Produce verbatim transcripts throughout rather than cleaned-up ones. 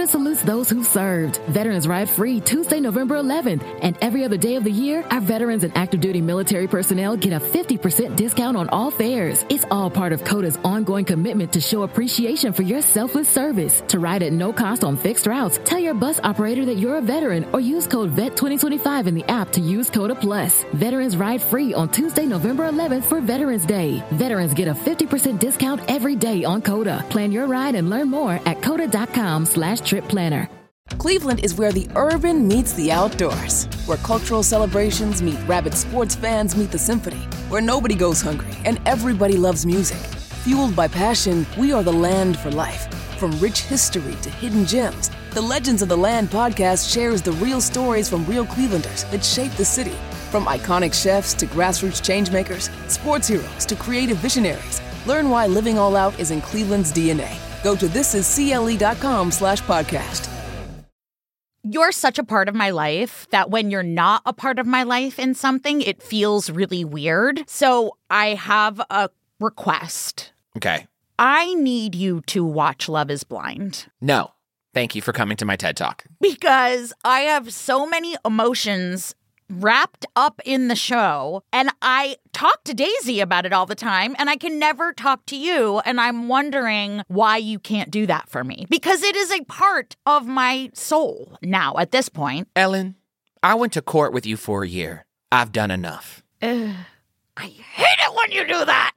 salutes those who served. Veterans Ride Free Tuesday, November eleventh. And every other day of the year, our veterans and active duty military personnel get a fifty percent discount on all fares. It's all part of CODA's ongoing commitment to show appreciation for your selfless service. To ride at no cost on fixed routes, tell your bus operator that you're a veteran or use code V E T twenty twenty-five in the app to use CODA Plus. Veterans Ride Free on Tuesday, November eleventh for Veterans Day. Veterans get a fifty percent discount every day on CODA. Plan your ride and learn more at coda.com slash trip planner. Cleveland is where the urban meets the outdoors, where cultural celebrations meet rabid sports fans meet the symphony, where nobody goes hungry and everybody loves music. Fueled by passion, we are the land for life. From rich history to hidden gems, the Legends of the Land podcast shares the real stories from real Clevelanders that shape the city. From iconic chefs to grassroots changemakers, sports heroes to creative visionaries, learn why living all out is in Cleveland's D N A. Go to thisiscle.com slash podcast. You're such a part of my life that when you're not a part of my life in something, it feels really weird. So I have a request. Okay. I need you to watch Love is Blind. No. Thank you for coming to my TED Talk. Because I have so many emotions wrapped up in the show, and I talk to Daisy about it all the time, and I can never talk to you, and I'm wondering why you can't do that for me. Because it is a part of my soul now at this point. Ellen, I went to court with you for a year. I've done enough. Uh, I hate it when you do that!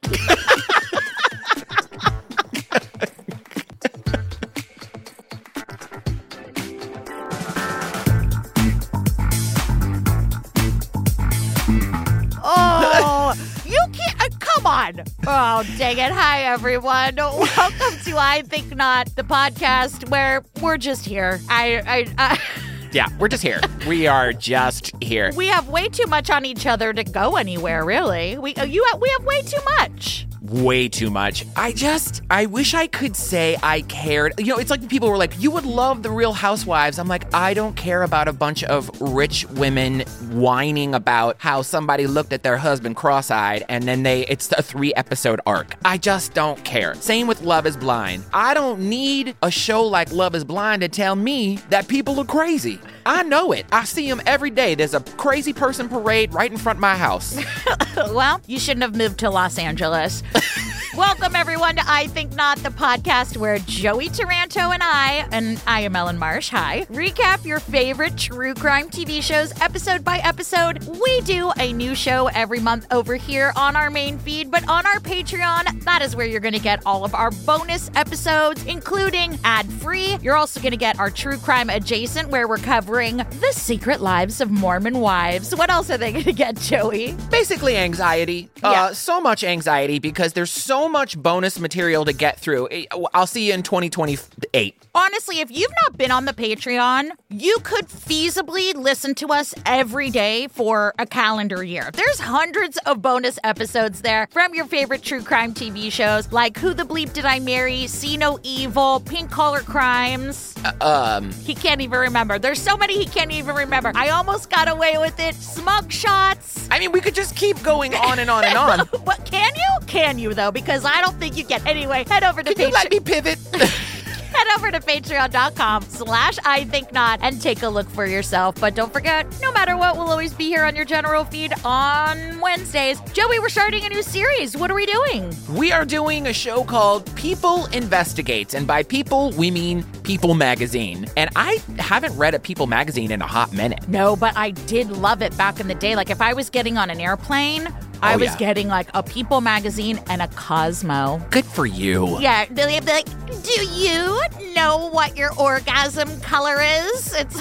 Oh, you can't. Uh, come on. Oh, dang it. Hi, everyone. Welcome to I Think Not, the podcast where we're just here. I, I, I Yeah, we're just here. We are just here. We have way too much on each other to go anywhere, really. We, uh, you, have, we have way too much. Way too much. I just, I wish I could say I cared. You know, it's like people were like, you would love The Real Housewives. I'm like, I don't care about a bunch of rich women whining about how somebody looked at their husband cross-eyed and then they, it's a three episode arc. I just don't care. Same with Love is Blind. I don't need a show like Love is Blind to tell me that people are crazy. I know it. I see them every day. There's a crazy person parade right in front of my house. Well, you shouldn't have moved to Los Angeles. Welcome, everyone, to I Think Not, the podcast where Joey Taranto and I, and I am Ellen Marsh, hi, recap your favorite true crime T V shows episode by episode. We do a new show every month over here on our main feed, but on our Patreon, that is where you're going to get all of our bonus episodes, including ad-free. You're also going to get our true crime adjacent, where we're covering the secret lives of Mormon wives. What else are they going to get, Joey? Basically anxiety. Yeah. Uh, so much anxiety because there's so much bonus material to get through. I'll see you in twenty twenty-eight. Honestly, if you've not been on the Patreon, you could feasibly listen to us every day for a calendar year. There's hundreds of bonus episodes there from your favorite true crime T V shows like Who the Bleep Did I Marry, See No Evil, Pink Collar Crimes. Uh, um. He can't even remember. There's so many he can't even remember. I almost got away with it. Smug Shots. I mean, we could just keep going on and on and on. What, can you? Can you, though? Because I don't think you can. Anyway, head over to Can you let me pivot? Head over to patreon.com slash I think not and take a look for yourself. But don't forget, no matter what, we'll always be here on your general feed on Wednesdays. Joey, we're starting a new series. What are we doing? We are doing a show called People Investigates. And by people, we mean People Magazine. And I haven't read a People Magazine in a hot minute. No, but I did love it back in the day. Like if I was getting on an airplane, I Oh, was yeah. getting like a People magazine and a Cosmo. Good for you. Yeah, they'd be like, do you know what your orgasm color is? It's,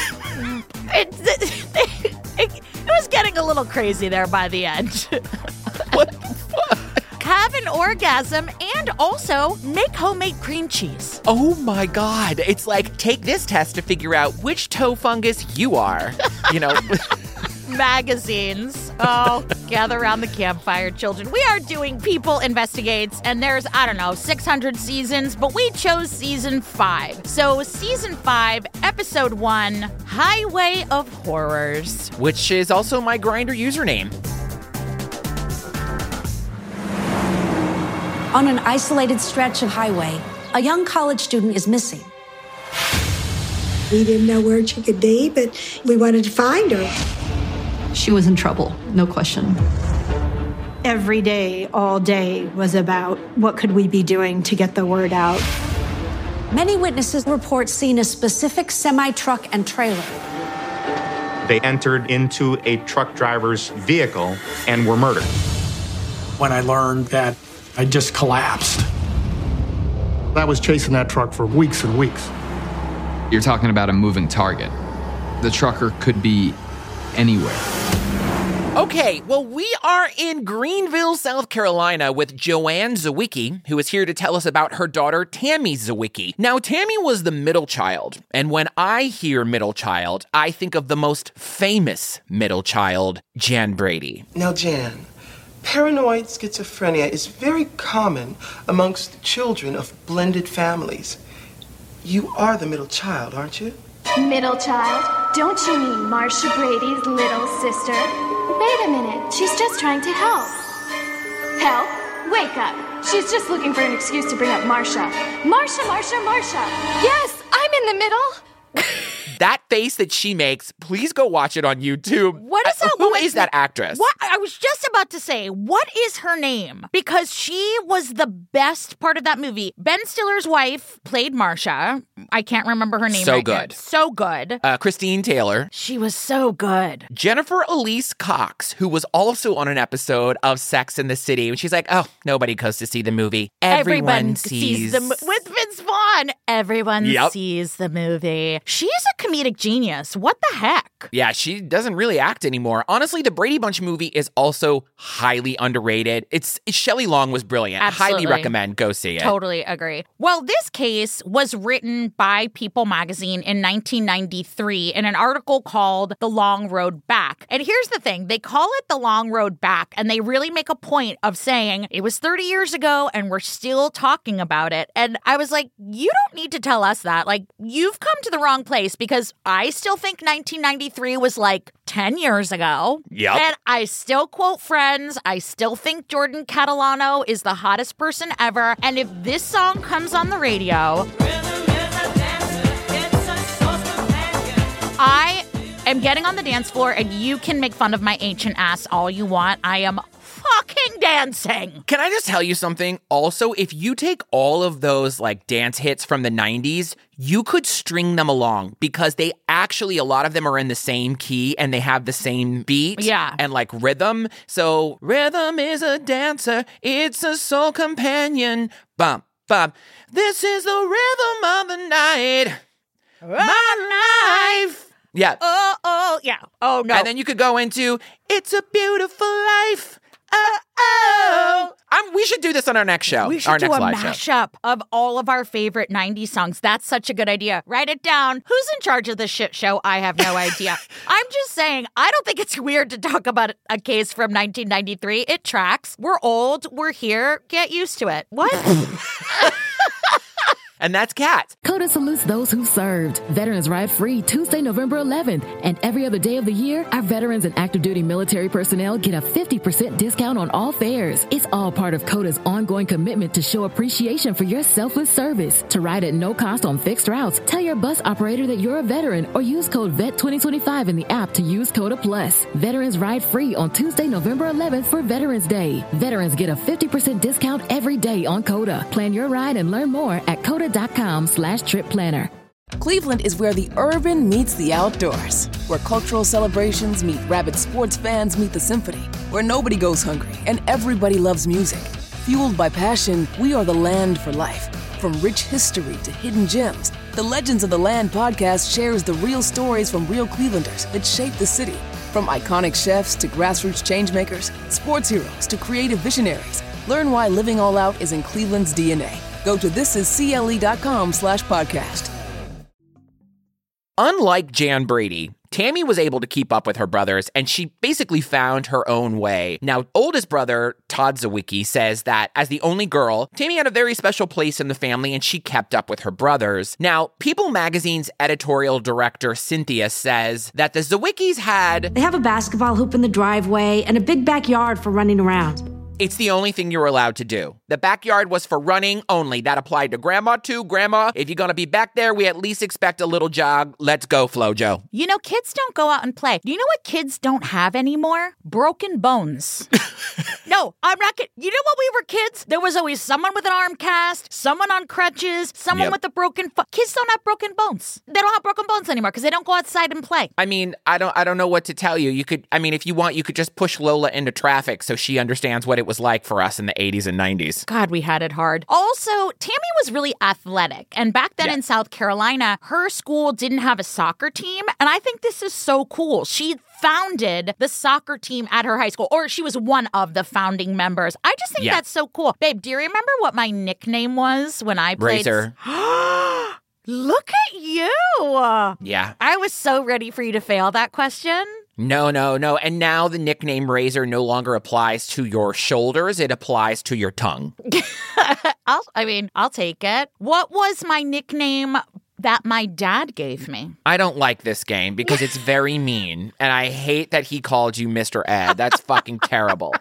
it's it, it was getting a little crazy there by the end. What the fuck? Have an orgasm and also make homemade cream cheese. Oh my God. It's like, take this test to figure out which toe fungus you are. You know? Magazines. Oh, gather around the campfire, children. We are doing People Investigates, and there's, I don't know, six hundred seasons, but we chose season five. So season five, episode one, Highway of Horrors. Which is also my Grindr username. On an isolated stretch of highway, a young college student is missing. We didn't know where she could be, but we wanted to find her. She was in trouble, no question. Every day, all day, was about what could we be doing to get the word out. Many witnesses report seeing a specific semi-truck and trailer. They entered into a truck driver's vehicle and were murdered. When I learned that, I just collapsed. I was chasing that truck for weeks and weeks. You're talking about a moving target. The trucker could be anywhere. Okay, well, we are in Greenville, South Carolina with Joanne Zawicki, who is here to tell us about her daughter, Tammy Zawicki. Now, Tammy was the middle child, and when I hear middle child, I think of the most famous middle child, Jan Brady. Now, Jan, paranoid schizophrenia is very common amongst children of blended families. You are the middle child, aren't you? Middle child? Don't you mean Marcia Brady's little sister? Wait a minute, she's just trying to help. Help? Wake up. She's just looking for an excuse to bring up Marcia. Marcia, Marcia, Marcia. Yes, I'm in the middle. That face that she makes, please go watch it on YouTube. What is that? Uh, who is that actress? What? I was just about to say, what is her name? Because she was the best part of that movie. Ben Stiller's wife played Marcia. I can't remember her name So right good. now. So good. Uh, Christine Taylor. She was so good. Jennifer Elise Cox, who was also on an episode of Sex and the City. And she's like, oh, nobody goes to see the movie. Everyone, Everyone sees... sees the mo- with Vince Vaughn. Everyone Yep. sees the movie. She's a comedic genius. What the heck? Yeah, she doesn't really act anymore. Honestly, the Brady Bunch movie is also highly underrated. It's Shelley Long was brilliant. Absolutely. Highly recommend. Go see it. Totally agree. Well, this case was written by People magazine in nineteen ninety-three in an article called The Long Road Back. And here's the thing. They call it The Long Road Back, and they really make a point of saying it was thirty years ago and we're still talking about it. And I was like, you don't need to tell us that. Like, you've come to the wrong place, because I still think nineteen ninety-three was like ten years ago. Yep. And I still quote Friends. I still think Jordan Catalano is the hottest person ever. And if this song comes on the radio, I am getting on the dance floor, and you can make fun of my ancient ass all you want. I am fucking dancing. Can I just tell you something? Also, if you take all of those like dance hits from the nineties, you could string them along, because they actually, a lot of them are in the same key and they have the same beat. Yeah. And like rhythm. So rhythm is a dancer. It's a soul companion. Bum, bum. This is the rhythm of the night. My life. Yeah. Oh, oh, yeah. Oh, no. And then you could go into It's a Beautiful Life. Oh, oh. I'm, we should do this on our next show. We should our do next a live show. mashup of all of our favorite nineties songs. That's such a good idea. Write it down. Who's in charge of this shit show? I have no idea. I'm just saying, I don't think it's weird to talk about a case from nineteen ninety-three. It tracks. We're old. We're here. Get used to it. What? And that's Kat. CODA salutes those who served. Veterans Ride Free Tuesday, November eleventh. And every other day of the year, our veterans and active duty military personnel get a fifty percent discount on all fares. It's all part of CODA's ongoing commitment to show appreciation for your selfless service. To ride at no cost on fixed routes, tell your bus operator that you're a veteran, or use code V E T twenty twenty-five in the app to use CODA Plus. Veterans Ride Free on Tuesday, November eleventh for Veterans Day. Veterans get a fifty percent discount every day on CODA. Plan your ride and learn more at coda dot com slash trip planner. Cleveland is where the urban meets the outdoors, where cultural celebrations meet rabid sports fans meet the symphony, where nobody goes hungry and everybody loves music. Fueled by passion, we are the land for life. From rich history to hidden gems, the Legends of the Land podcast shares the real stories from real Clevelanders that shape the city. From iconic chefs to grassroots changemakers, sports heroes to creative visionaries, learn why living all out is in Cleveland's D N A. Go to thisiscle.com slash podcast. Unlike Jan Brady, Tammy was able to keep up with her brothers, and she basically found her own way. Now, oldest brother, Todd Zawicki, says that as the only girl, Tammy had a very special place in the family, and she kept up with her brothers. Now, People magazine's editorial director, Cynthia, says that the Zawickis had... They have a basketball hoop in the driveway and a big backyard for running around. It's the only thing you were allowed to do. The backyard was for running only. That applied to grandma, too. Grandma, if you're going to be back there, we at least expect a little jog. Let's go, Flojo. You know, kids don't go out and play. Do you know what kids don't have anymore? Broken bones. No, I'm not kidding. You know when we were kids? There was always someone with an arm cast, someone on crutches, someone Yep. with a broken foot. Kids don't have broken bones. They don't have broken bones anymore because they don't go outside and play. I mean, I don't I don't know what to tell you. You could, I mean, if you want, you could just push Lola into traffic so she understands what it was like for us in the eighties and nineties. God, we had it hard. Also, Tammy was really athletic. And back then Yeah. in South Carolina, her school didn't have a soccer team. And I think this is so cool. She founded the soccer team at her high school, or she was one of the founding members. I just think Yeah. that's so cool. Babe, do you remember what my nickname was when I played? Razor. Look at you. Yeah. I was so ready for you to fail that question. No, no, no. And now the nickname Razor no longer applies to your shoulders. It applies to your tongue. I'll, I mean, I'll take it. What was my nickname that my dad gave me? I don't like this game because it's very mean. And I hate that he called you Mister Ed. That's fucking terrible.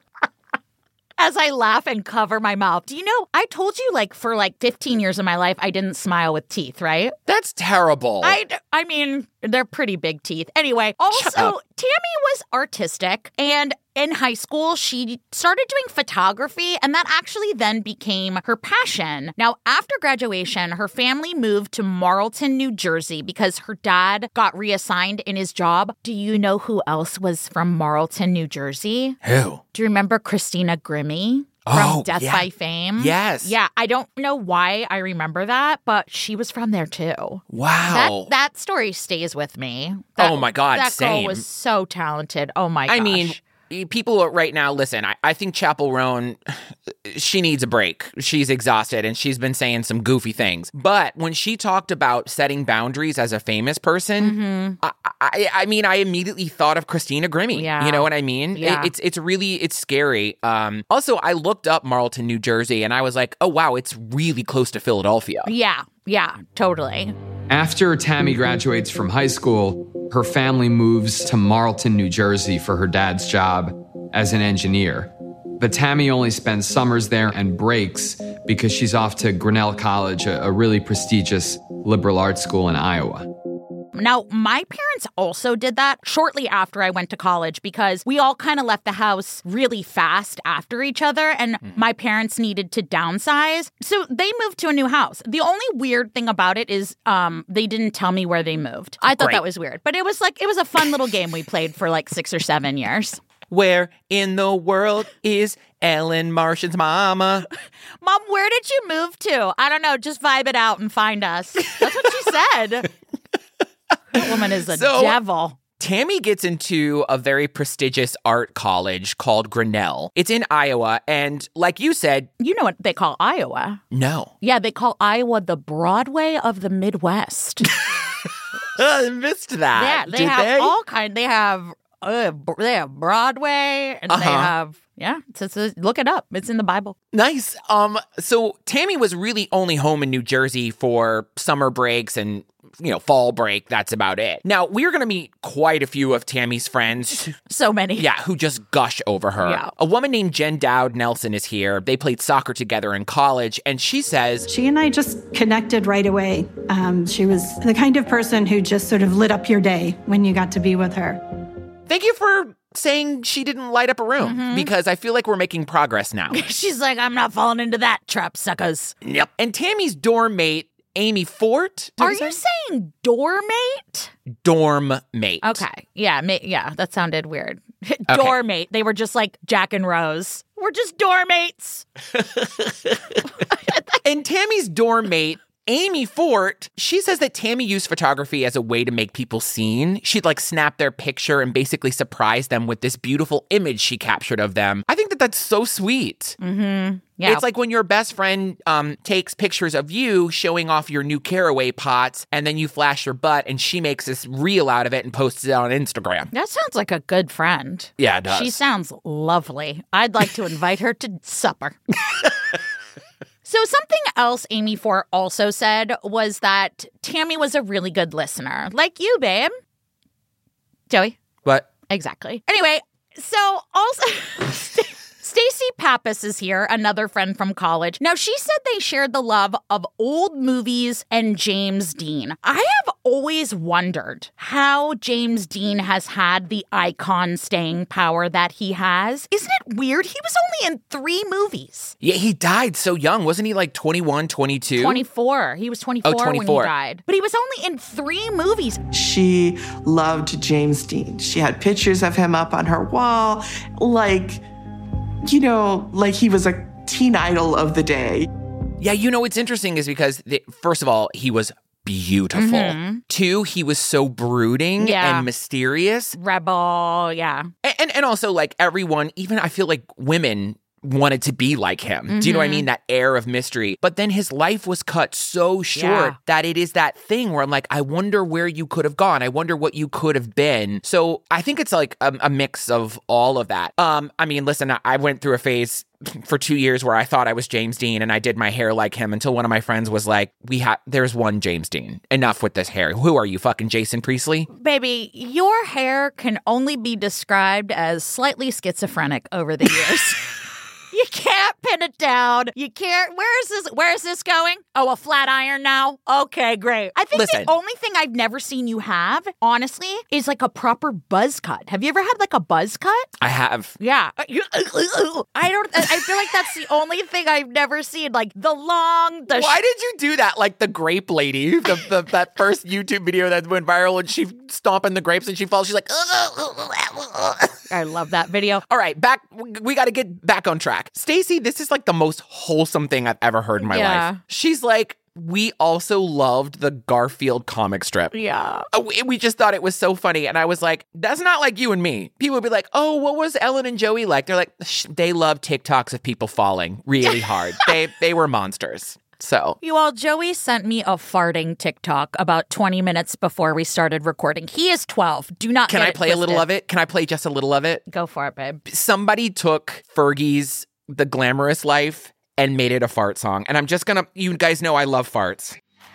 As I laugh and cover my mouth. Do you know, I told you like for like fifteen years of my life, I didn't smile with teeth, right? That's terrible. I, I mean, they're pretty big teeth. Anyway, also, Tammy was artistic, and in high school, she started doing photography, and that actually then became her passion. Now, after graduation, her family moved to Marlton, New Jersey, because her dad got reassigned in his job. Do you know who else was from Marlton, New Jersey? Who? Do you remember Christina Grimmie? From Oh, Death yeah. by Fame? Yes. Yeah, I don't know why I remember that, but she was from there too. Wow. That, that story stays with me. That, Oh, my God, That same. girl was so talented. Oh my gosh. I mean, people right now, listen, I, I think Chappell Roan, she needs a break. She's exhausted and she's been saying some goofy things. But when she talked about setting boundaries as a famous person, Mm-hmm. I, I, I mean, I immediately thought of Christina Grimmie. Yeah. You know what I mean? Yeah. It, it's it's really, it's scary. Um, also, I looked up Marlton, New Jersey, and I was like, oh, wow, it's really close to Philadelphia. Yeah, yeah, totally. After Tammy graduates from high school, her family moves to Marlton, New Jersey for her dad's job as an engineer. But Tammy only spends summers there and breaks because she's off to Grinnell College, a, a really prestigious liberal arts school in Iowa. Now, my parents also did that shortly after I went to college because we all kind of left the house really fast after each other, and my parents needed to downsize. So they moved to a new house. The only weird thing about it is um, they didn't tell me where they moved. I thought Great. that was weird, but it was like, it was a fun little game we played for like six or seven years. Where in the world is Ellen Martian's mama? Mom, where did you move to? I don't know. Just vibe it out and find us. That's what she said. That woman is a So- devil. Tammy gets into a very prestigious art college called Grinnell. It's in Iowa, and like you said, You know what they call Iowa? no. Yeah, they call Iowa the Broadway of the Midwest. I missed that. yeah, they Did have they? all kind. They have uh, br- they have Broadway, and they Uh-huh. have yeah. It's, it's, it's- look it up. It's in the Bible. Nice. Um, so Tammy was really only home in New Jersey for summer breaks and, you know, fall break. That's about it. Now, we're going to meet quite a few of Tammy's friends. So many. Yeah, who just gush over her. Yeah. A woman named Jen Dowd Nelson is here. They played soccer together in college, and she says, She and I just connected right away. Um, she was the kind of person who just sort of lit up your day when you got to be with her. thank you for saying she didn't light up a room, Mm-hmm. because I feel like we're making progress now. She's like, I'm not falling into that trap, suckers. Yep. And Tammy's dorm mate, Amy Fort. did Are I say? you saying doormate? Dorm mate. Okay. Yeah. Ma- yeah. That sounded weird. Doormate. They were just like Jack and Rose. We're just doormates. And Tammy's dorm mate, Amy Fort, she says that Tammy used photography as a way to make people seen. She'd like snap their picture and basically surprise them with this beautiful image she captured of them. I think that that's so sweet. Mm-hmm. Yeah. It's like when your best friend um, takes pictures of you showing off your new caraway pots, and then you flash your butt, and she makes this reel out of it and posts it on Instagram. That sounds like a good friend. Yeah, it does. She sounds lovely. I'd like to invite her to supper. So something else Amy Fort also said was that Tammy was a really good listener. Like you, babe. Joey? What? Exactly. Anyway, so also... Stacey Pappas is here, another friend from college. Now, she said they shared the love of old movies and James Dean. I have always wondered how James Dean has had the icon staying power that he has. Isn't it weird? He was only in three movies. Yeah, he died so young. Wasn't he like twenty-one, twenty-two? twenty-four. He was twenty-four, oh, twenty-four when he died. But he was only in three movies. She loved James Dean. She had pictures of him up on her wall, like, you know, like he was a teen idol of the day. Yeah, you know what's interesting is because, the, first of all, he was beautiful. Mm-hmm. Two, he was so brooding Yeah. and mysterious. Rebel, yeah. And, and and also, like, everyone, even I feel like women wanted to be like him. Mm-hmm. Do you know what I mean? That air of mystery. But then his life was cut so short Yeah. that it is that thing where I'm like, I wonder where you could have gone. I wonder what you could have been. So I think it's like a, a mix of all of that. Um, I mean, listen, I went through a phase for two years where I thought I was James Dean and I did my hair like him until one of my friends was like, "We have there's one James Dean. Enough with this hair. Who are you, fucking Jason Priestley?" Baby, your hair can only be described as slightly schizophrenic over the years. You can't pin it down. You can't. Where is this? Where is this going? Oh, a flat iron now? Okay, great. I think Listen. the only thing I've never seen you have, honestly, is like a proper buzz cut. Have you ever had like a buzz cut? I have. Yeah. I don't, I feel like that's the only thing I've never seen. Like the long, the Why did you do that? Like the grape lady, the, the that first YouTube video that went viral and she stomping the grapes and she falls. She's like, I love that video. All right, back. We got to get back on track. Stacey, this is like the most wholesome thing I've ever heard in my Yeah. life. She's like, we also loved the Garfield comic strip. Yeah. We, we just thought it was so funny. And I was like, that's not like you and me. People would be like, oh, what was Ellen and Joey like? They're like, Shh, they love TikToks of people falling really hard. they they were monsters. So, You all, Joey sent me a farting TikTok about twenty minutes before we started recording. He is twelve. Do not can get I it play a little twisted. of it? Can I play just a little of it? Go for it, babe. Somebody took Fergie's The Glamorous Life and made it a fart song. And I'm just gonna, you guys know I love farts.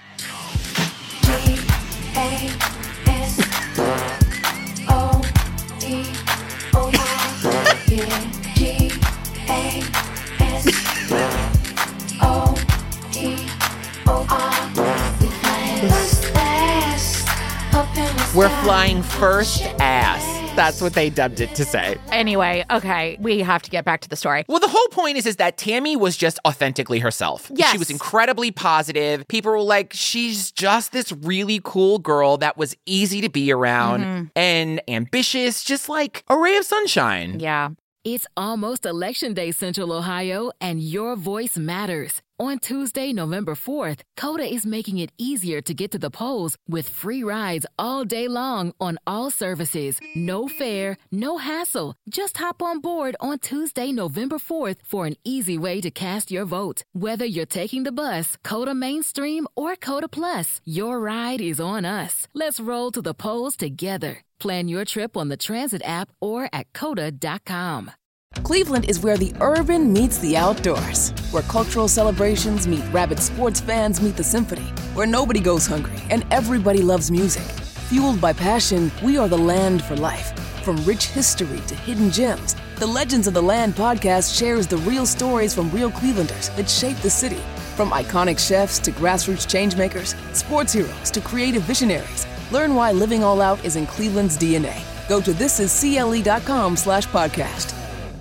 We're flying first ass. That's what they dubbed it to say. Anyway, okay, we have to get back to the story. Well, the whole point is, is that Tammy was just authentically herself. Yes. She was incredibly positive. People were like, she's just this really cool girl that was easy to be around Mm-hmm. and ambitious, just like a ray of sunshine. Yeah. It's almost Election Day, Central Ohio, and your voice matters. On Tuesday, November fourth, Coda is making it easier to get to the polls with free rides all day long on all services. No fare, no hassle. Just hop on board on Tuesday, November fourth for an easy way to cast your vote. Whether you're taking the bus, Coda Mainstream, or Coda Plus, your ride is on us. Let's roll to the polls together. Plan your trip on the Transit app or at coda dot com. Cleveland is where the urban meets the outdoors, where cultural celebrations meet rabid sports fans meet the symphony, where nobody goes hungry and everybody loves music. Fueled by passion, we are the land for life. From rich history to hidden gems, the Legends of the Land podcast shares the real stories from real Clevelanders that shape the city. From iconic chefs to grassroots changemakers, sports heroes to creative visionaries, learn why living all out is in Cleveland's D N A. Go to thisiscle.com slash podcast.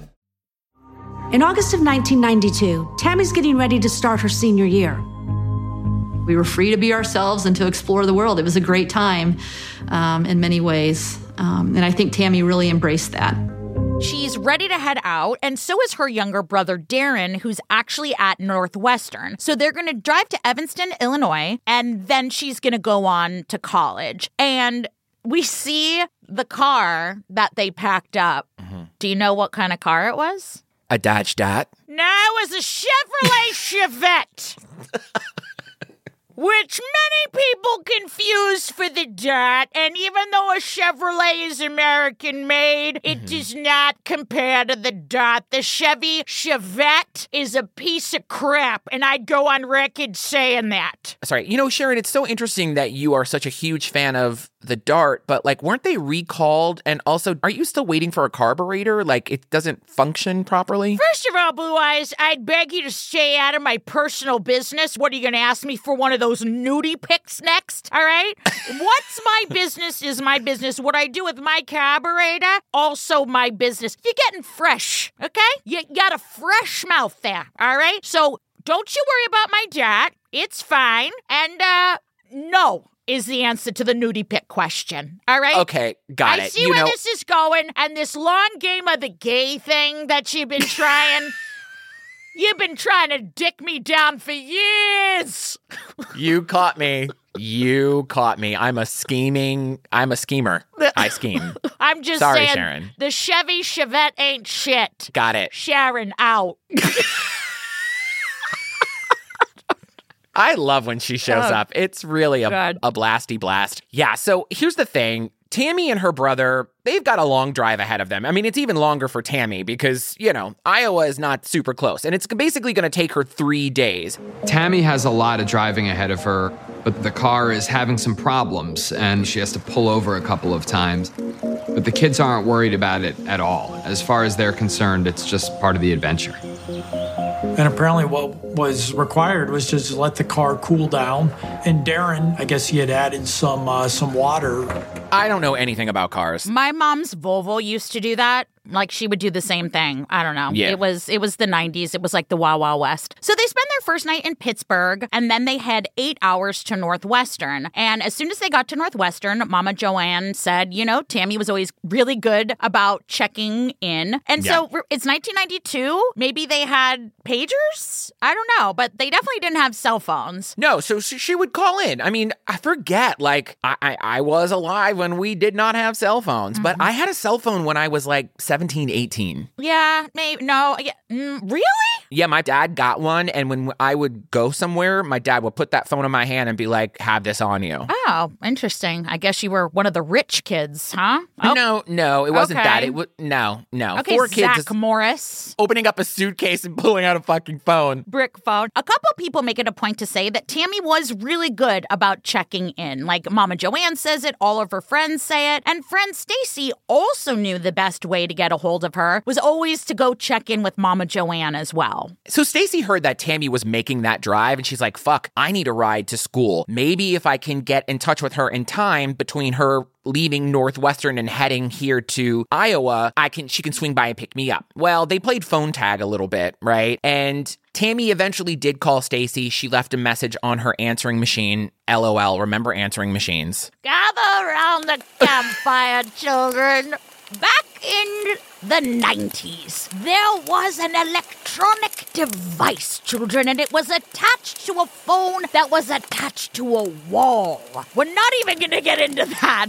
In August of nineteen ninety-two, Tammy's getting ready to start her senior year. We were free to be ourselves and to explore the world. It was a great time um, in many ways. Um, and I think Tammy really embraced that. She's ready to head out, and so is her younger brother, Darren, who's actually at Northwestern. So they're going to drive to Evanston, Illinois, and then she's going to go on to college. And we see the car that they packed up. Mm-hmm. Do you know what kind of car it was? A Dodge Dot? No, it was a Chevrolet Chevette. which many people confuse for the Dart, and even though a Chevrolet is American-made, it mm-hmm. does not compare to the Dart. The Chevy Chevette is a piece of crap, and I'd go on record saying that. Sorry, you know, Sharon, it's so interesting that you are such a huge fan of the Dart, but, like, weren't they recalled? And also, are you still waiting for a carburetor? Like, it doesn't function properly? First of all, Blue Eyes, I'd beg you to stay out of my personal business. What, are you going to ask me for one of those nudie pics next? All right? What's my business is my business. What I do with my carburetor, also my business. You're getting fresh, okay? You got a fresh mouth there, all right? So don't you worry about my Dart. It's fine. And, uh, no. Is the answer to the nudie pic question. All right? Okay, got I it. see you where know- this is going, and this long game of the gay thing that you've been trying. You've been trying to dick me down for years. You caught me. You caught me. I'm a scheming, I'm a schemer. I scheme. I'm just Sorry, saying, Sharon. The Chevy Chevette ain't shit. Got it. Sharon out. I love when she shows Oh, up. It's really a, God. a blasty blast. Yeah, so here's the thing. Tammy and her brother, they've got a long drive ahead of them. I mean, it's even longer for Tammy because, you know, Iowa is not super close. And it's basically going to take her three days. Tammy has a lot of driving ahead of her, but the car is having some problems, and she has to pull over a couple of times. But the kids aren't worried about it at all. As far as they're concerned, it's just part of the adventure. And apparently what was required was just to let the car cool down. And Darren, I guess he had added some uh, some water. I don't know anything about cars. My mom's Volvo used to do that. Like, she would do the same thing. I don't know. Yeah. It was it was the nineties. It was like the Wild Wild West. So they spend their first night in Pittsburgh, and then they head eight hours to Northwestern. And as soon as they got to Northwestern, Mama Joanne said, you know, Tammy was always really good about checking in. And Yeah. so it's nineteen ninety-two. Maybe they had pagers? I don't know. But they definitely didn't have cell phones. No, so she, she would call in. I mean, I forget, like, I, I, I was alive when we did not have cell phones, Mm-hmm. but I had a cell phone when I was like seventeen, eighteen. Yeah, maybe. No. Yeah, mm, really? Yeah, my dad got one, and when I would go somewhere, my dad would put that phone in my hand and be like, have this on you. Oh, interesting. I guess you were one of the rich kids, huh? Oh. No, no, it wasn't Okay. that. It was no, no. Okay, Four kids Zach is Morris. opening up a suitcase and pulling out a fucking phone. Brick phone. A couple people make it a point to say that Tammy was really good about checking in. Like Mama Joanne says it, all of her friends say it, and friend Stacy also knew the best way to get a hold of her was always to go check in with Mama Joanne as well. So Stacy heard that Tammy was making that drive, and she's like, fuck, I need a ride to school. Maybe if I can get in touch with her in time between her leaving Northwestern and heading here to Iowa, I can she can swing by and pick me up. Well, they played phone tag a little bit, right? And Tammy eventually did call Stacy. She left a message on her answering machine. L O L, remember answering machines? Gather around the campfire, children. Back in the nineties, there was an electronic device, children, and it was attached to a phone that was attached to a wall. We're not even going to get into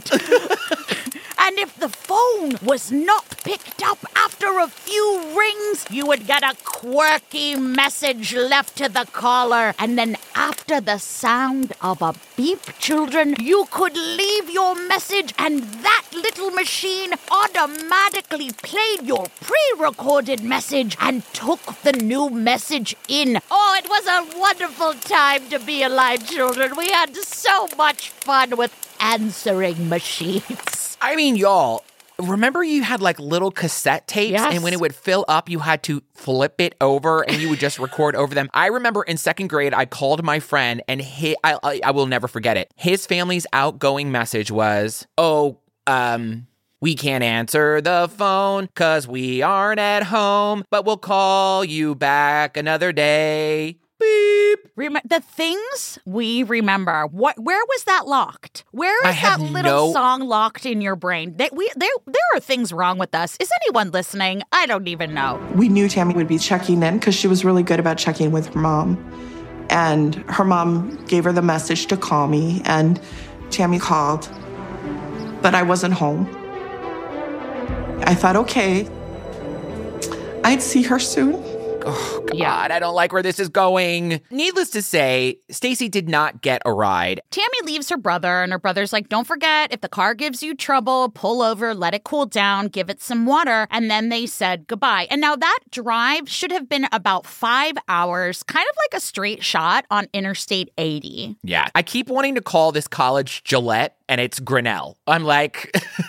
that. And if the phone was not picked up after a few rings, you would get a quirky message left to the caller. And then after the sound of a beep, children, you could leave your message, and that little machine automatically played your pre-recorded message and took the new message in. Oh, it was a wonderful time to be alive, children. We had so much fun with answering machines. I mean, y'all, remember you had like little cassette tapes, Yes. and when it would fill up, you had to flip it over and you would just record over them. I remember in second grade, I called my friend, and he, I, I, I will never forget it. His family's outgoing message was, oh, um... we can't answer the phone because we aren't at home, but we'll call you back another day. Beep. Rem- the things we remember. What? Where was that locked? Where I is have that little no- song locked in your brain? That we there there are things wrong with us. Is anyone listening? I don't even know. We knew Tammy would be checking in because she was really good about checking with her mom. And her mom gave her the message to call me, and Tammy called, but I wasn't home. I thought, okay, I'd see her soon. oh, God, Yeah. I don't like where this is going. Needless to say, Stacy did not get a ride. Tammy leaves her brother, and her brother's like, don't forget, if the car gives you trouble, pull over, let it cool down, give it some water, and then they said goodbye. And now that drive should have been about five hours, kind of like a straight shot on Interstate eighty. Yeah, I keep wanting to call this college Gillette, and it's Grinnell. I'm like...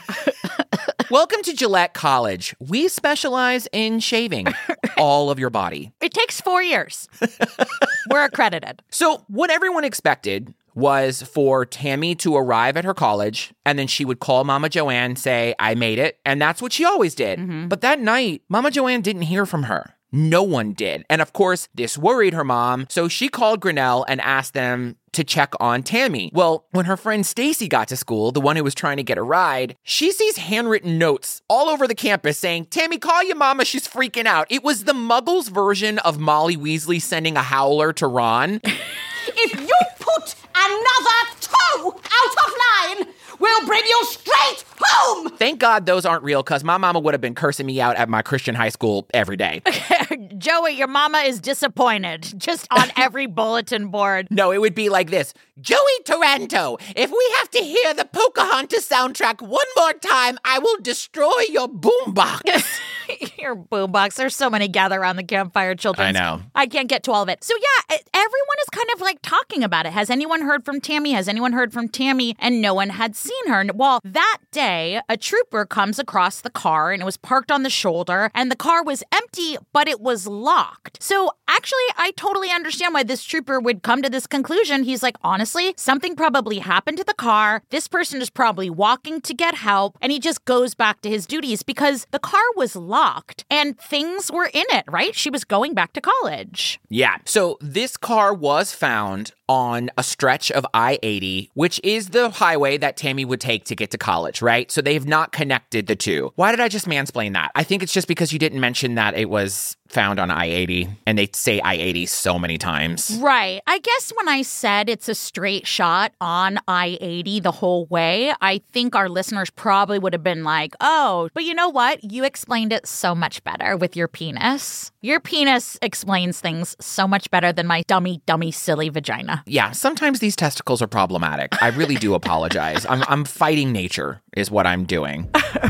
Welcome to Gillette College. We specialize in shaving all of your body. It takes four years. We're accredited. So what everyone expected was for Tammy to arrive at her college, and then she would call Mama Joanne, say, I made it. And that's what she always did. Mm-hmm. But that night, Mama Joanne didn't hear from her. No one did. And of course, this worried her mom. So she called Grinnell and asked them to check on Tammy. Well, when her friend Stacy got to school, the one who was trying to get a ride, she sees handwritten notes all over the campus saying, Tammy, call your mama, she's freaking out. It was the Muggles version of Molly Weasley sending a howler to Ron. If you put another toe out of line, we'll bring you straight home! Thank God those aren't real, because my mama would have been cursing me out at my Christian high school every day. Joey, your mama is disappointed, just on every bulletin board. No, it would be like this. Joey Taranto, if we have to hear the Pocahontas soundtrack one more time, I will destroy your boombox. Your boombox. There's so many gather around the campfire children. I know. I can't get to all of it. So yeah, everyone is kind of like talking about it. Has anyone heard from Tammy? Has anyone heard from Tammy? And no one had seen her. Well, that day, a trooper comes across the car and it was parked on the shoulder and the car was empty, but it was locked. So actually, I totally understand why this trooper would come to this conclusion. He's like, honestly, something probably happened to the car. This person is probably walking to get help. And he just goes back to his duties because the car was locked and things were in it, right? She was going back to college. Yeah. So this car was found on a stretch of I eighty, which is the highway that Tammy would take to get to college, right? So they've not connected the two. Why did I just mansplain that? I think it's just because you didn't mention that it was found on I eighty, and they say I eighty so many times. Right. I guess when I said it's a straight shot on I eighty the whole way, I think our listeners probably would have been like, oh, but you know what? You explained it so much better with your penis. Your penis explains things so much better than my dummy, dummy, silly vagina. Yeah, sometimes these testicles are problematic. I really do apologize. I'm, I'm fighting nature is what I'm doing.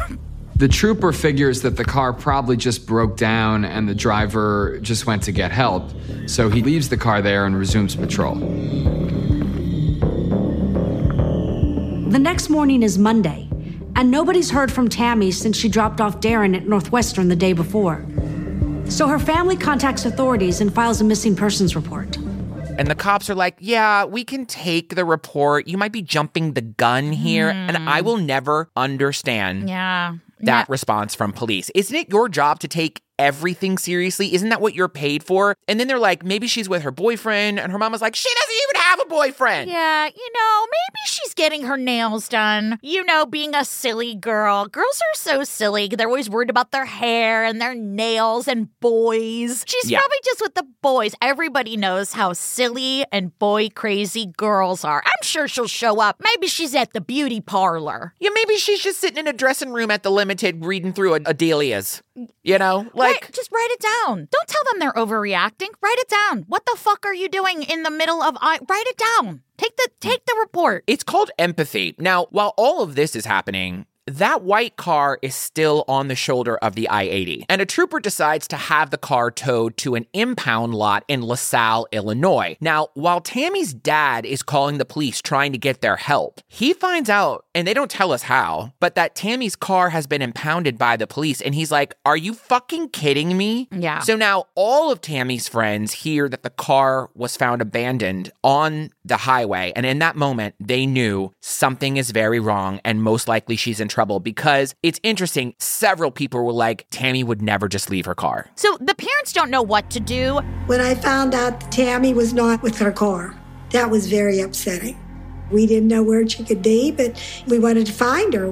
The trooper figures that the car probably just broke down and the driver just went to get help, so he leaves the car there and resumes patrol. The next morning is Monday, and nobody's heard from Tammy since she dropped off Darren at Northwestern the day before. So her family contacts authorities and files a missing persons report. And the cops are like, yeah, we can take the report. You might be jumping the gun here. Mm. And I will never understand yeah. that yeah. response from police. Isn't it your job to take everything seriously? Isn't that what you're paid for? And then they're like, maybe she's with her boyfriend. And her mama's like, she doesn't even have a boyfriend. Yeah, you know, maybe she's getting her nails done. You know, being a silly girl. Girls are so silly. They're always worried about their hair and their nails and boys. She's yeah. probably just with the boys. Everybody knows how silly and boy crazy girls are. I'm sure she'll show up. Maybe she's at the beauty parlor. Yeah, maybe she's just sitting in a dressing room at the Limited reading through a, a Delia's. You know, like... Right, just write it down. Don't tell them they're overreacting. Write it down. What the fuck are you doing in the middle of... I? Write it down. Take the take the report. It's called empathy. Now, while all of this is happening, that white car is still on the shoulder of the I eighty. And a trooper decides to have the car towed to an impound lot in LaSalle, Illinois. Now, while Tammy's dad is calling the police trying to get their help, he finds out, and they don't tell us how, but that Tammy's car has been impounded by the police. And he's like, are you fucking kidding me? Yeah. So now all of Tammy's friends hear that the car was found abandoned on the highway. And in that moment, they knew something is very wrong and most likely she's in trouble, because it's interesting. Several people were like, Tammy would never just leave her car. So the parents don't know what to do. When I found out that Tammy was not with her car, that was very upsetting. We didn't know where she could be, but we wanted to find her.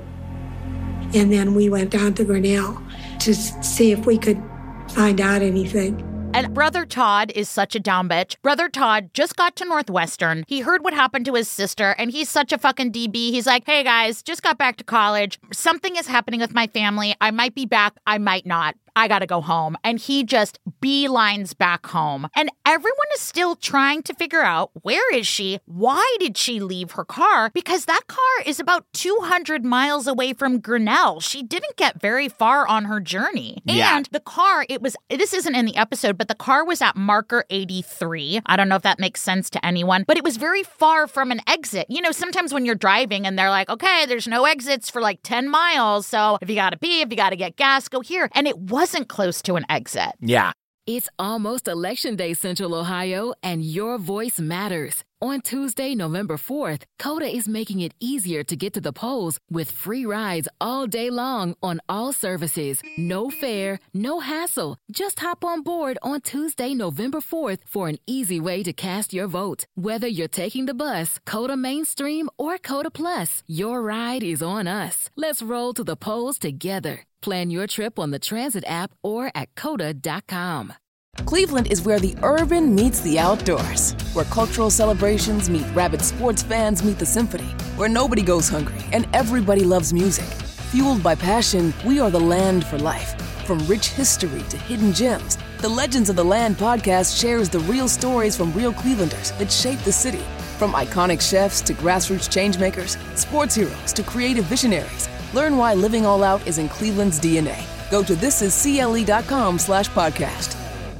And then we went down to Grinnell to see if we could find out anything. And Brother Todd is such a down bitch. Brother Todd just got to Northwestern. He heard what happened to his sister, and he's such a fucking D B. He's like, hey guys, just got back to college. Something is happening with my family. I might be back. I might not. I gotta go home. And he just beelines back home. And everyone is still trying to figure out, where is she? Why did she leave her car? Because that car is about two hundred miles away from Grinnell. She didn't get very far on her journey. Yeah. And the car, it was, this isn't in the episode, but the car was at marker eighty-three. I don't know if that makes sense to anyone, but it was very far from an exit. You know, sometimes when you're driving and they're like, okay, there's no exits for like ten miles. So if you gotta pee, if you gotta get gas, go here. And it wasn't close to an exit. Yeah. It's almost Election Day, Central Ohio, and your voice matters. On Tuesday, November fourth, Coda is making it easier to get to the polls with free rides all day long on all services. No fare, no hassle. Just hop on board on Tuesday, November fourth for an easy way to cast your vote. Whether you're taking the bus, Coda Mainstream, or Coda Plus, your ride is on us. Let's roll to the polls together. Plan your trip on the Transit app or at coda dot com. Cleveland is where the urban meets the outdoors, where cultural celebrations meet rabid sports fans meet the symphony, where nobody goes hungry and everybody loves music. Fueled by passion, we are the land for life. From rich history to hidden gems, the Legends of the Land podcast shares the real stories from real Clevelanders that shape the city. From iconic chefs to grassroots changemakers, sports heroes to creative visionaries, learn why living all out is in Cleveland's D N A. Go to thisiscle.com slash podcast.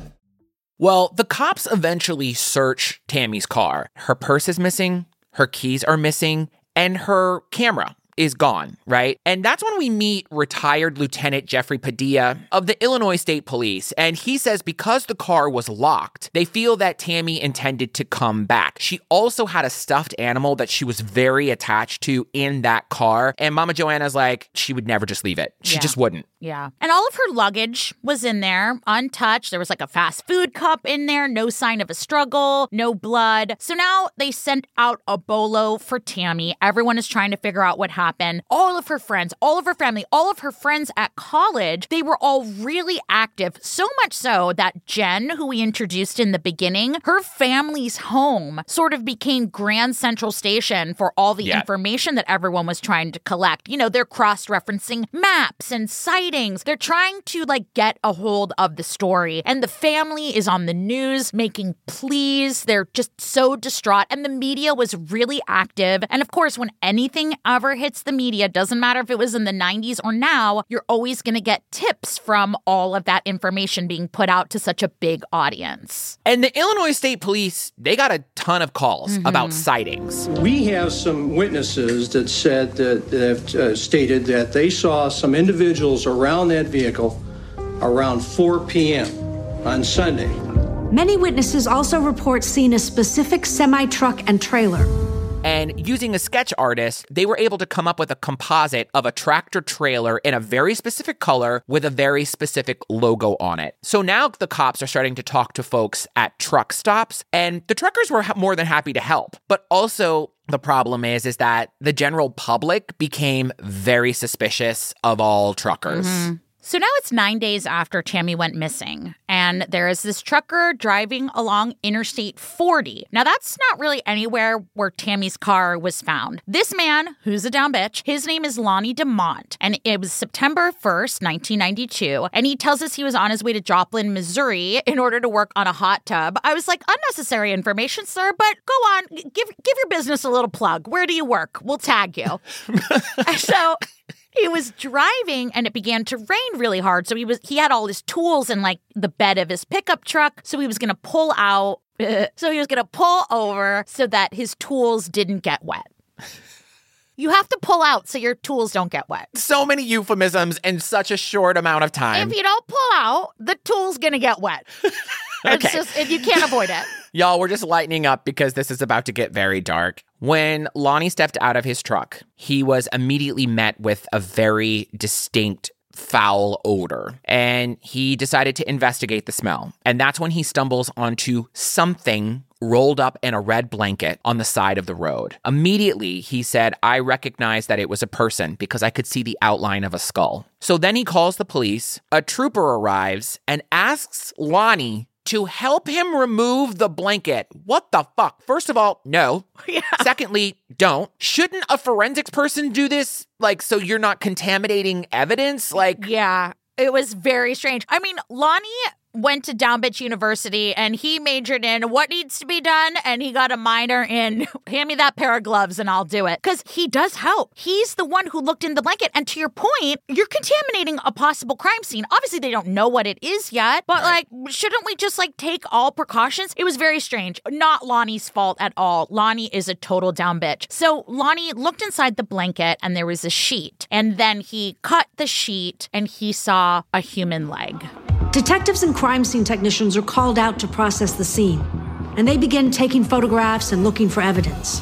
Well, the cops eventually search Tammy's car. Her purse is missing, her keys are missing, and her camera is gone, right? And that's when we meet retired Lieutenant Jeffrey Padilla of the Illinois State Police. And he says because the car was locked, they feel that Tammy intended to come back. She also had a stuffed animal that she was very attached to in that car. And Mama Joanna's like, she would never just leave it. She Yeah. just wouldn't. Yeah. And all of her luggage was in there, untouched. There was like a fast food cup in there, no sign of a struggle, no blood. So now they sent out a bolo for Tammy. Everyone is trying to figure out what happened. All of her friends, all of her family, all of her friends at college, they were all really active. So much so that Jen, who we introduced in the beginning, her family's home sort of became Grand Central Station for all the Yeah. information that everyone was trying to collect. You know, they're cross-referencing maps and sightings. They're trying to like get a hold of the story. And the family is on the news making pleas. They're just so distraught. And the media was really active. And of course, when anything ever hits the media, doesn't matter if it was in the nineties or now, you're always going to get tips from all of that information being put out to such a big audience. And the Illinois State Police, they got a ton of calls Mhm. about sightings. We have some witnesses that said that, that have uh, stated that they saw some individuals around that vehicle around four p.m. on Sunday. Many witnesses also report seeing a specific semi-truck and trailer. And using a sketch artist, they were able to come up with a composite of a tractor trailer in a very specific color with a very specific logo on it. So now the cops are starting to talk to folks at truck stops, and the truckers were ha- more than happy to help. But also, the problem is, is that the general public became very suspicious of all truckers. Mhm. So now it's nine days after Tammy went missing, and there is this trucker driving along Interstate forty. Now, that's not really anywhere where Tammy's car was found. This man, who's a down bitch, his name is Lonnie DeMont, and it was September first, nineteen ninety-two, and he tells us he was on his way to Joplin, Missouri in order to work on a hot tub. I was like, unnecessary information, sir, but go on, give, give your business a little plug. Where do you work? We'll tag you. So... he was driving and it began to rain really hard. So he was he had all his tools in like the bed of his pickup truck. So he was going to pull out. So he was going to pull over so that his tools didn't get wet. You have to pull out so your tools don't get wet. So many euphemisms in such a short amount of time. If you don't pull out, the tool's going to get wet. Okay. It's just, if you can't avoid it. Y'all, we're just lightening up because this is about to get very dark. When Lonnie stepped out of his truck, he was immediately met with a very distinct foul odor, and he decided to investigate the smell. And that's when he stumbles onto something rolled up in a red blanket on the side of the road. Immediately, he said, I recognized that it was a person because I could see the outline of a skull. So then he calls the police. A trooper arrives and asks Lonnie to help him remove the blanket. What the fuck? First of all, no. Yeah. Secondly, don't. Shouldn't a forensics person do this? Like, so you're not contaminating evidence? Like, yeah. It was very strange. I mean, Lonnie went to Down Bitch University and he majored in what needs to be done, and he got a minor in hand me that pair of gloves and I'll do it. Because he does help. He's the one who looked in the blanket. And to your point, you're contaminating a possible crime scene. Obviously, they don't know what it is yet, but like, shouldn't we just like take all precautions? It was very strange. Not Lonnie's fault at all. Lonnie is a total down bitch. So Lonnie looked inside the blanket and there was a sheet. And then he cut the sheet and he saw a human leg. Detectives and crime scene technicians are called out to process the scene, and they begin taking photographs and looking for evidence.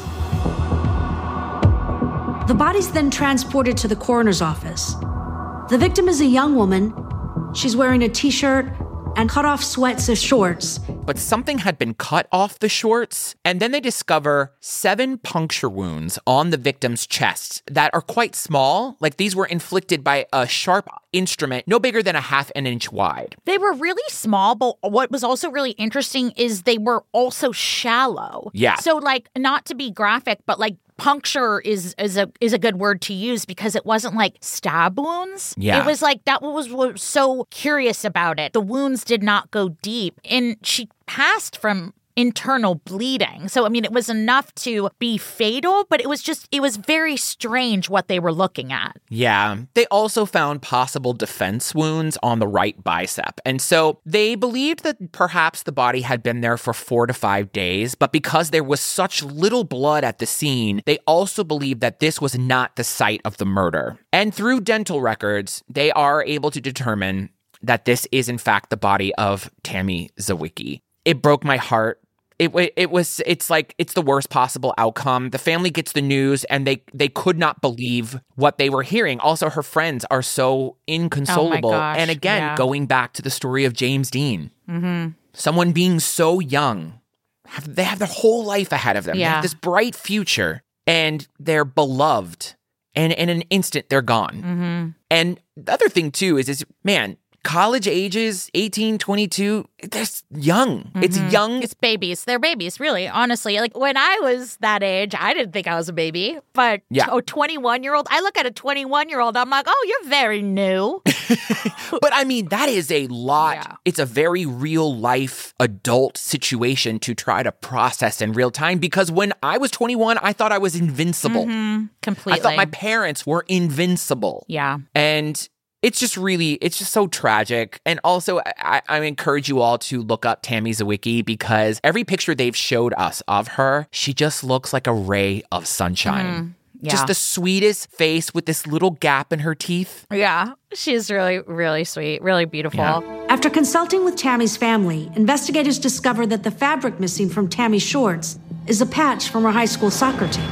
The body's then transported to the coroner's office. The victim is a young woman. She's wearing a t-shirt and cut-off sweats or shorts. But something had been cut off the shorts, and then they discover seven puncture wounds on the victim's chest that are quite small. Like, these were inflicted by a sharp instrument no bigger than a half an inch wide. They were really small, but what was also really interesting is they were also shallow. Yeah. So, like, not to be graphic, but like, puncture is is a is a good word to use because it wasn't like stab wounds. Yeah. It was like, that was what was so curious about it. The wounds did not go deep. And she passed from internal bleeding. So, I mean, it was enough to be fatal, but it was just, it was very strange what they were looking at. Yeah. They also found possible defense wounds on the right bicep. And so they believed that perhaps the body had been there for four to five days, but because there was such little blood at the scene, they also believed that this was not the site of the murder. And through dental records, they are able to determine that this is in fact the body of Tammy Zawicki. It broke my heart. It, it was, it's like, it's the worst possible outcome. The family gets the news and they, they could not believe what they were hearing. Also, her friends are so inconsolable. Oh my gosh, and again, yeah. going back to the story of James Dean, Mm-hmm. someone being so young, have, they have their whole life ahead of them. Yeah. They have this bright future and they're beloved. And in an instant, they're gone. Mm-hmm. And the other thing too is, is man, college ages, eighteen, twenty-two, they're young. Mm-hmm. It's young. It's babies. They're babies, really, honestly. Like, when I was that age, I didn't think I was a baby. But yeah. a twenty-one-year-old, I look at a twenty-one-year-old, I'm like, oh, you're very new. But I mean, that is a lot. Yeah. It's a very real life adult situation to try to process in real time. Because when I was twenty-one, I thought I was invincible. Mm-hmm. Completely. I thought my parents were invincible. Yeah. And it's just really, it's just so tragic. And also, I, I encourage you all to look up Tammy Zawicki because every picture they've showed us of her, she just looks like a ray of sunshine. Mm-hmm. Yeah. Just the sweetest face with this little gap in her teeth. Yeah, she's really, really sweet, really beautiful. Yeah. After consulting with Tammy's family, investigators discovered that the fabric missing from Tammy's shorts is a patch from her high school soccer team.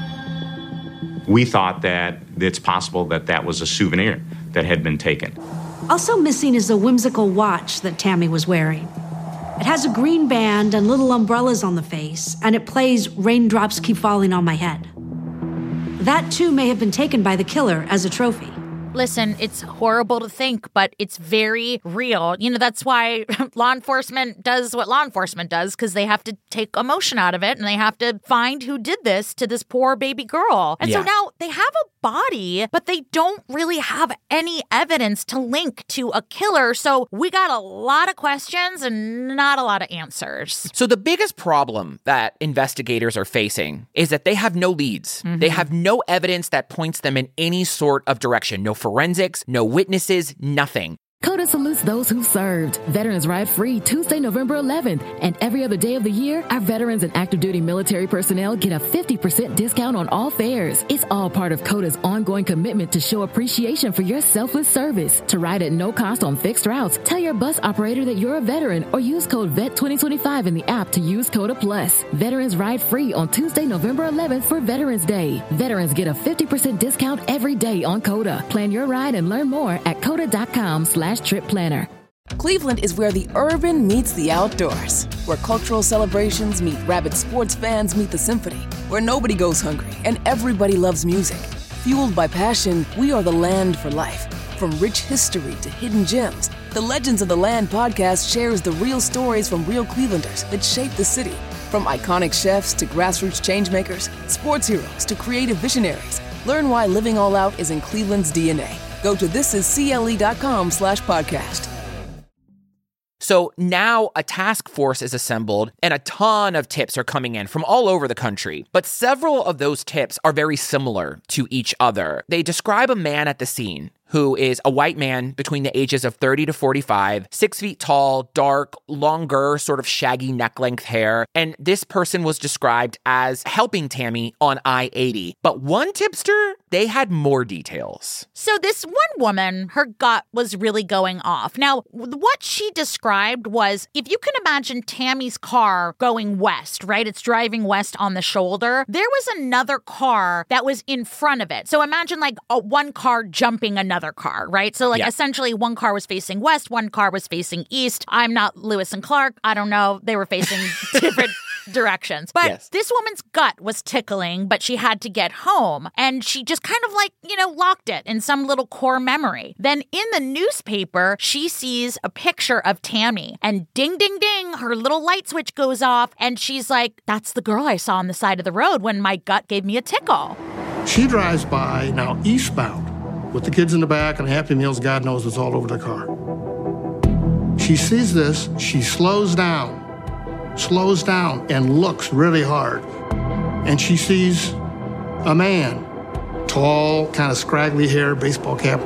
We thought that it's possible that that was a souvenir that had been taken. Also missing is a whimsical watch that Tammy was wearing. It has a green band and little umbrellas on the face, and it plays Raindrops Keep Falling on My Head. That too may have been taken by the killer as a trophy. Listen, it's horrible to think, but it's very real. You know, that's why law enforcement does what law enforcement does, because they have to take emotion out of it and they have to find who did this to this poor baby girl. And Yeah. so now they have a body, but they don't really have any evidence to link to a killer. So we got a lot of questions and not a lot of answers. So the biggest problem that investigators are facing is that they have no leads. Mm-hmm. They have no evidence that points them in any sort of direction. No forensics, no witnesses, nothing. CODA salutes those who served. Veterans Ride Free Tuesday, November eleventh. And every other day of the year, our veterans and active duty military personnel get a fifty percent discount on all fares. It's all part of CODA's ongoing commitment to show appreciation for your selfless service. To ride at no cost on fixed routes, tell your bus operator that you're a veteran or use code V E T twenty twenty-five in the app to use CODA Plus. Veterans Ride Free on Tuesday, November eleventh for Veterans Day. Veterans get a fifty percent discount every day on CODA. Plan your ride and learn more at coda.com slash trip planner. Cleveland is where the urban meets the outdoors, where cultural celebrations meet rabid sports fans meet the symphony, where nobody goes hungry and everybody loves music. Fueled by passion, we are the land for life. From rich history to hidden gems, the Legends of the Land podcast shares the real stories from real Clevelanders that shape the city. From iconic chefs to grassroots changemakers, sports heroes to creative visionaries, learn why living all out is in Cleveland's D N A. Go to thisiscle.com slash podcast. So now a task force is assembled and a ton of tips are coming in from all over the country. But several of those tips are very similar to each other. They describe a man at the scene who is a white man between the ages of thirty to forty-five, six feet tall, dark, longer, sort of shaggy neck-length hair. And this person was described as helping Tammy on I eighty. But one tipster, they had more details. So this one woman, her gut was really going off. Now, what she described was, if you can imagine Tammy's car going west, right? It's driving west on the shoulder. There was another car that was in front of it. So imagine like a, one car jumping another car, right? So like yeah. essentially one car was facing west, one car was facing east. I'm not Lewis and Clark. I don't know. They were facing different directions. But yes. this woman's gut was tickling, but she had to get home. And she just kind of like, you know, locked it in some little core memory. Then in the newspaper, she sees a picture of Tammy and ding, ding, ding, her little light switch goes off. And she's like, that's the girl I saw on the side of the road when my gut gave me a tickle. She drives by now eastbound with the kids in the back and Happy Meals, God knows it's all over the car. She sees this, she slows down, slows down and looks really hard. And she sees a man, tall, kind of scraggly hair, baseball cap.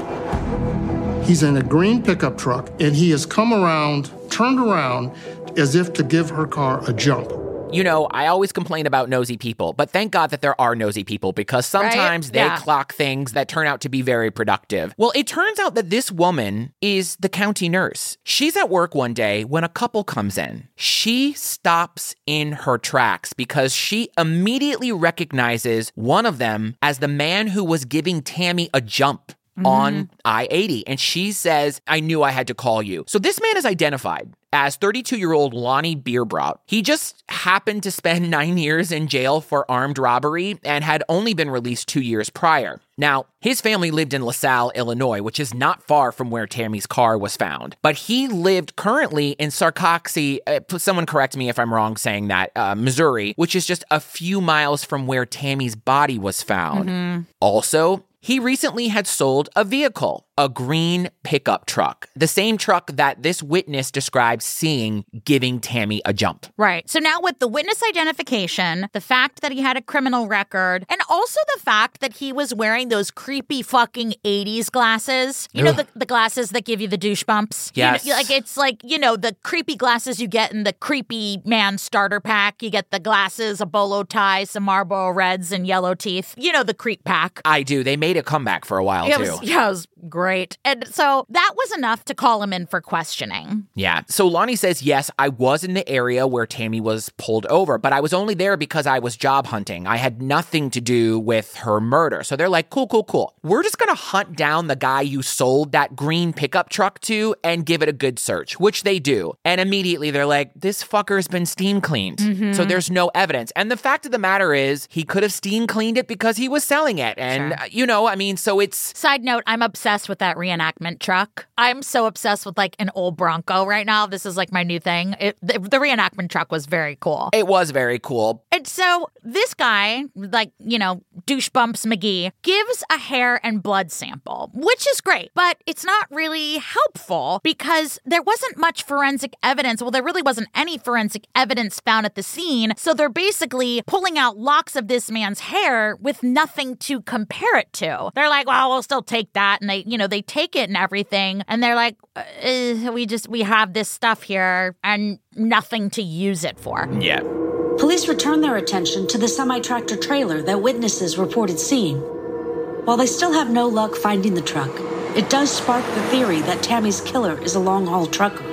He's in a green pickup truck and he has come around, turned around as if to give her car a jump. You know, I always complain about nosy people, but thank God that there are nosy people because sometimes right? they yeah. clock things that turn out to be very productive. Well, it turns out that this woman is the county nurse. She's at work one day when a couple comes in. She stops in her tracks because she immediately recognizes one of them as the man who was giving Tammy a jump mm-hmm. on I eighty. And she says, I knew I had to call you. So this man is identified as thirty-two-year-old Lonnie Beerbrot. He just happened to spend nine years in jail for armed robbery and had only been released two years prior. Now, his family lived in LaSalle, Illinois, which is not far from where Tammy's car was found. But he lived currently in Sarcoxie, uh, someone correct me if I'm wrong saying that, uh, Missouri, which is just a few miles from where Tammy's body was found. Mm-hmm. Also, he recently had sold a vehicle, a green pickup truck, the same truck that this witness described seeing giving Tammy a jump. Right. So now with the witness identification, the fact that he had a criminal record, and also the fact that he was wearing those creepy fucking eighties glasses, you know, the, the glasses that give you the douche bumps? Yes. You know, like, it's like, you know, the creepy glasses you get in the creepy man starter pack. You get the glasses, a bolo tie, some Marlboro Reds, and yellow teeth. You know, the creep pack. I do. They made a comeback for a while, it too. Was, yeah, it was great. And so that was enough to call him in for questioning. Yeah. So Lonnie says, yes, I was in the area where Tammy was pulled over, but I was only there because I was job hunting. I had nothing to do with her murder. So they're like, cool, cool, cool. We're just going to hunt down the guy you sold that green pickup truck to and give it a good search, which they do. And immediately they're like, this fucker's been steam cleaned. Mm-hmm. So there's no evidence. And the fact of the matter is, he could have steam cleaned it because he was selling it. And, sure. you know, I mean, so it's... Side note, I'm obsessed with that reenactment truck. I'm so obsessed with like an old Bronco right now. This is like my new thing. It, the, the reenactment truck was very cool. It was very cool. And so this guy, like, you know, douche bumps McGee, gives a hair and blood sample, which is great, but it's not really helpful because there wasn't much forensic evidence. Well, there really wasn't any forensic evidence found at the scene. So they're basically pulling out locks of this man's hair with nothing to compare it to. They're like, well, we'll still take that. And they, you know, they take it and everything. And they're like, uh, we just, we have this stuff here and nothing to use it for. Yeah. Police returned their attention to the semi-tractor trailer that witnesses reported seeing. While they still have no luck finding the truck, it does spark the theory that Tammy's killer is a long-haul trucker.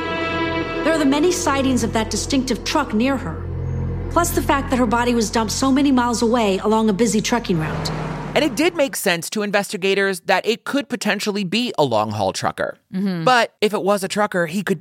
There are the many sightings of that distinctive truck near her, plus the fact that her body was dumped so many miles away along a busy trucking route. And it did make sense to investigators that it could potentially be a long-haul trucker. Mm-hmm. But if it was a trucker, he could be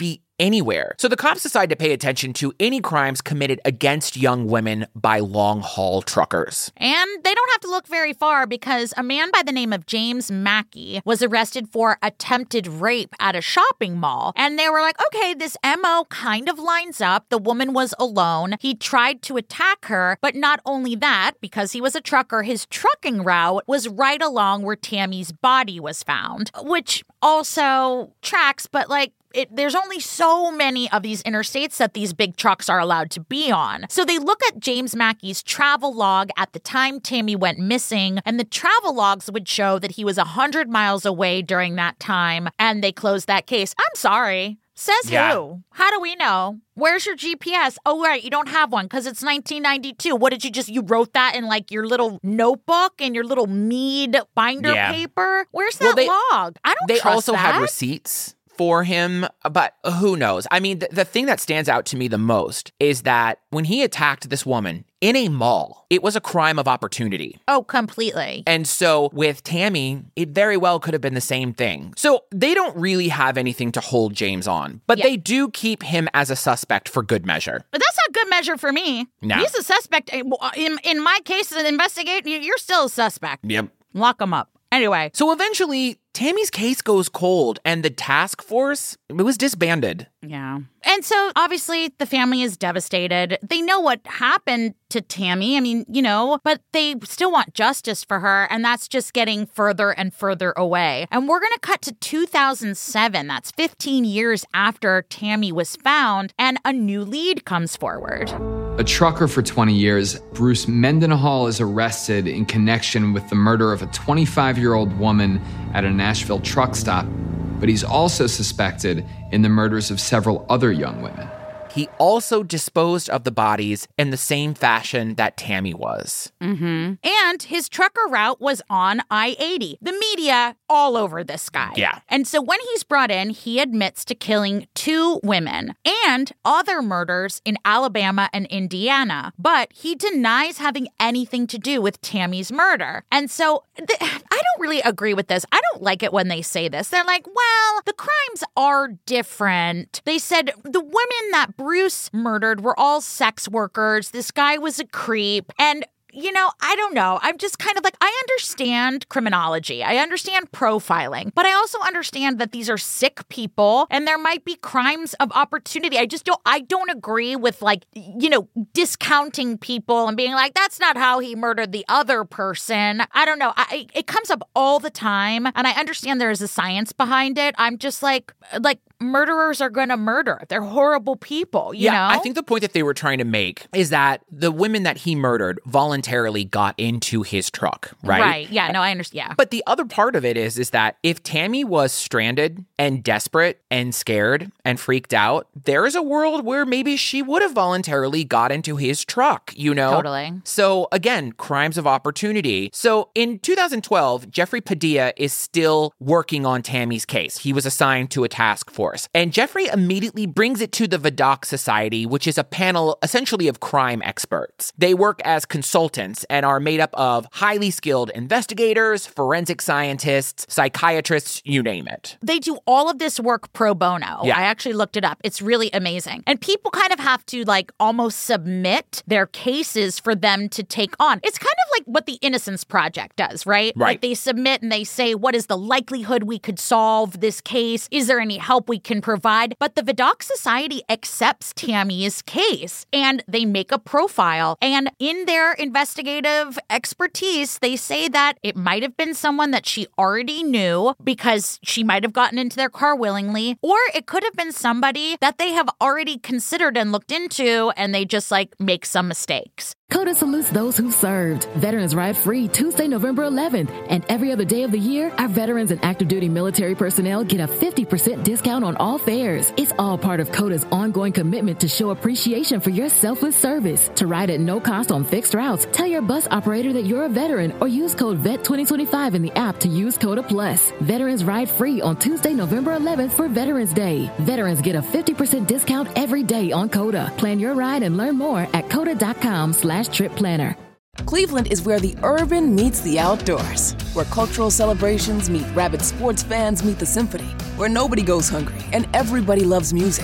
anywhere. So the cops decide to pay attention to any crimes committed against young women by long-haul truckers. And they don't have to look very far because a man by the name of James Mackey was arrested for attempted rape at a shopping mall. And they were like, okay, this M O kind of lines up. The woman was alone. He tried to attack her, but not only that, because he was a trucker, his trucking route was right along where Tammy's body was found, which also tracks, but like, It, there's only so many of these interstates that these big trucks are allowed to be on. So they look at James Mackey's travel log at the time Tammy went missing, and the travel logs would show that he was one hundred miles away during that time, and they closed that case. I'm sorry. Says Yeah. who? How do we know? Where's your G P S? Oh, right, you don't have one because it's nineteen ninety-two. What did you just, you wrote that in like your little notebook and your little Mead binder Yeah. paper? Where's that Well, they- log? I don't They trust also that. had receipts for him, but who knows? I mean, the, the thing that stands out to me the most is that when he attacked this woman in a mall, it was a crime of opportunity. Oh, completely. And so with Tammy, it very well could have been the same thing. So they don't really have anything to hold James on, but Yeah. they do keep him as a suspect for good measure. But that's not good measure for me. No. He's a suspect. In, in my case, as an investigate, you're still a suspect. Yep. Lock him up. Anyway. So eventually, Tammy's case goes cold and the task force, it was disbanded. Yeah. And so obviously the family is devastated. They know what happened to Tammy. I mean, you know, but they still want justice for her. And that's just getting further and further away. And we're going to cut to two thousand seven. That's fifteen years after Tammy was found. And a new lead comes forward. A trucker for twenty years, Bruce Mendenhall is arrested in connection with the murder of a twenty-five-year-old woman at a Nashville truck stop, but he's also suspected in the murders of several other young women. He also disposed of the bodies in the same fashion that Tammy was. Mm-hmm. And his trucker route was on I eighty. The media all over this guy. Yeah. And so when he's brought in, he admits to killing two women and other murders in Alabama and Indiana. But he denies having anything to do with Tammy's murder. And so th- I don't really agree with this. I don't like it when they say this. They're like, well, the crimes are different. They said the women that Bruce murdered were all sex workers. This guy was a creep. And you know, I don't know. I'm just kind of like, I understand criminology. I understand profiling, but I also understand that these are sick people and there might be crimes of opportunity. I just don't, I don't agree with like, you know, discounting people and being like, that's not how he murdered the other person. I don't know. I, it comes up all the time and I understand there is a science behind it. I'm just like, like, murderers are going to murder. They're horrible people, you yeah, know? I think the point that they were trying to make is that the women that he murdered voluntarily got into his truck, right? Right. Yeah, no, I understand. Yeah. But the other part of it is, is that if Tammy was stranded and desperate and scared and freaked out, there is a world where maybe she would have voluntarily got into his truck, you know? Totally. So again, crimes of opportunity. So in two thousand twelve, Jeffrey Padilla is still working on Tammy's case. He was assigned to a task force. And Jeffrey immediately brings it to the Vidocq Society, which is a panel essentially of crime experts. They work as consultants and are made up of highly skilled investigators, forensic scientists, psychiatrists, you name it. They do all of this work pro bono. Yeah. I actually looked it up. It's really amazing. And people kind of have to like almost submit their cases for them to take on. It's kind of like what the Innocence Project does, right? Right. Like they submit and they say, what is the likelihood we could solve this case? Is there any help we can provide? But the Vidocq Society accepts Tammy's case and they make a profile. And in their investigative expertise, they say that it might have been someone that she already knew because she might have gotten into their car willingly, or it could have been somebody that they have already considered and looked into and they just like make some mistakes. CODA salutes those who served. Veterans Ride free Tuesday, November eleventh. And every other day of the year, our veterans and active duty military personnel get a fifty percent discount on all fares. It's all part of CODA's ongoing commitment to show appreciation for your selfless service. To ride at no cost on fixed routes, tell your bus operator that you're a veteran or use code V E T twenty twenty-five in the app to use CODA Plus. Veterans Ride free on Tuesday, November eleventh for Veterans Day. Veterans get a fifty percent discount every day on CODA. Plan your ride and learn more at coda.com slash trip planner. Cleveland is where the urban meets the outdoors, where cultural celebrations meet rabid sports fans meet the symphony, where nobody goes hungry and everybody loves music.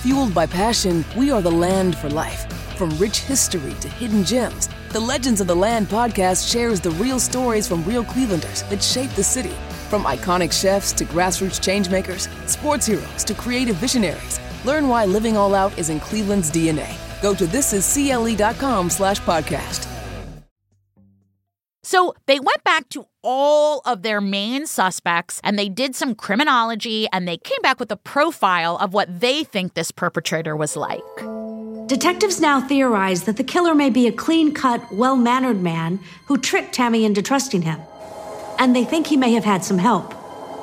Fueled by passion, we are the land for life. From rich history to hidden gems, the Legends of the Land podcast shares the real stories from real Clevelanders that shaped the city. From iconic chefs to grassroots changemakers, sports heroes to creative visionaries. Learn why living all out is in Cleveland's D N A. Go to thisiscle.com slash podcast. So they went back to all of their main suspects and they did some criminology and they came back with a profile of what they think this perpetrator was like. Detectives now theorize that the killer may be a clean-cut, well-mannered man who tricked Tammy into trusting him. And they think he may have had some help.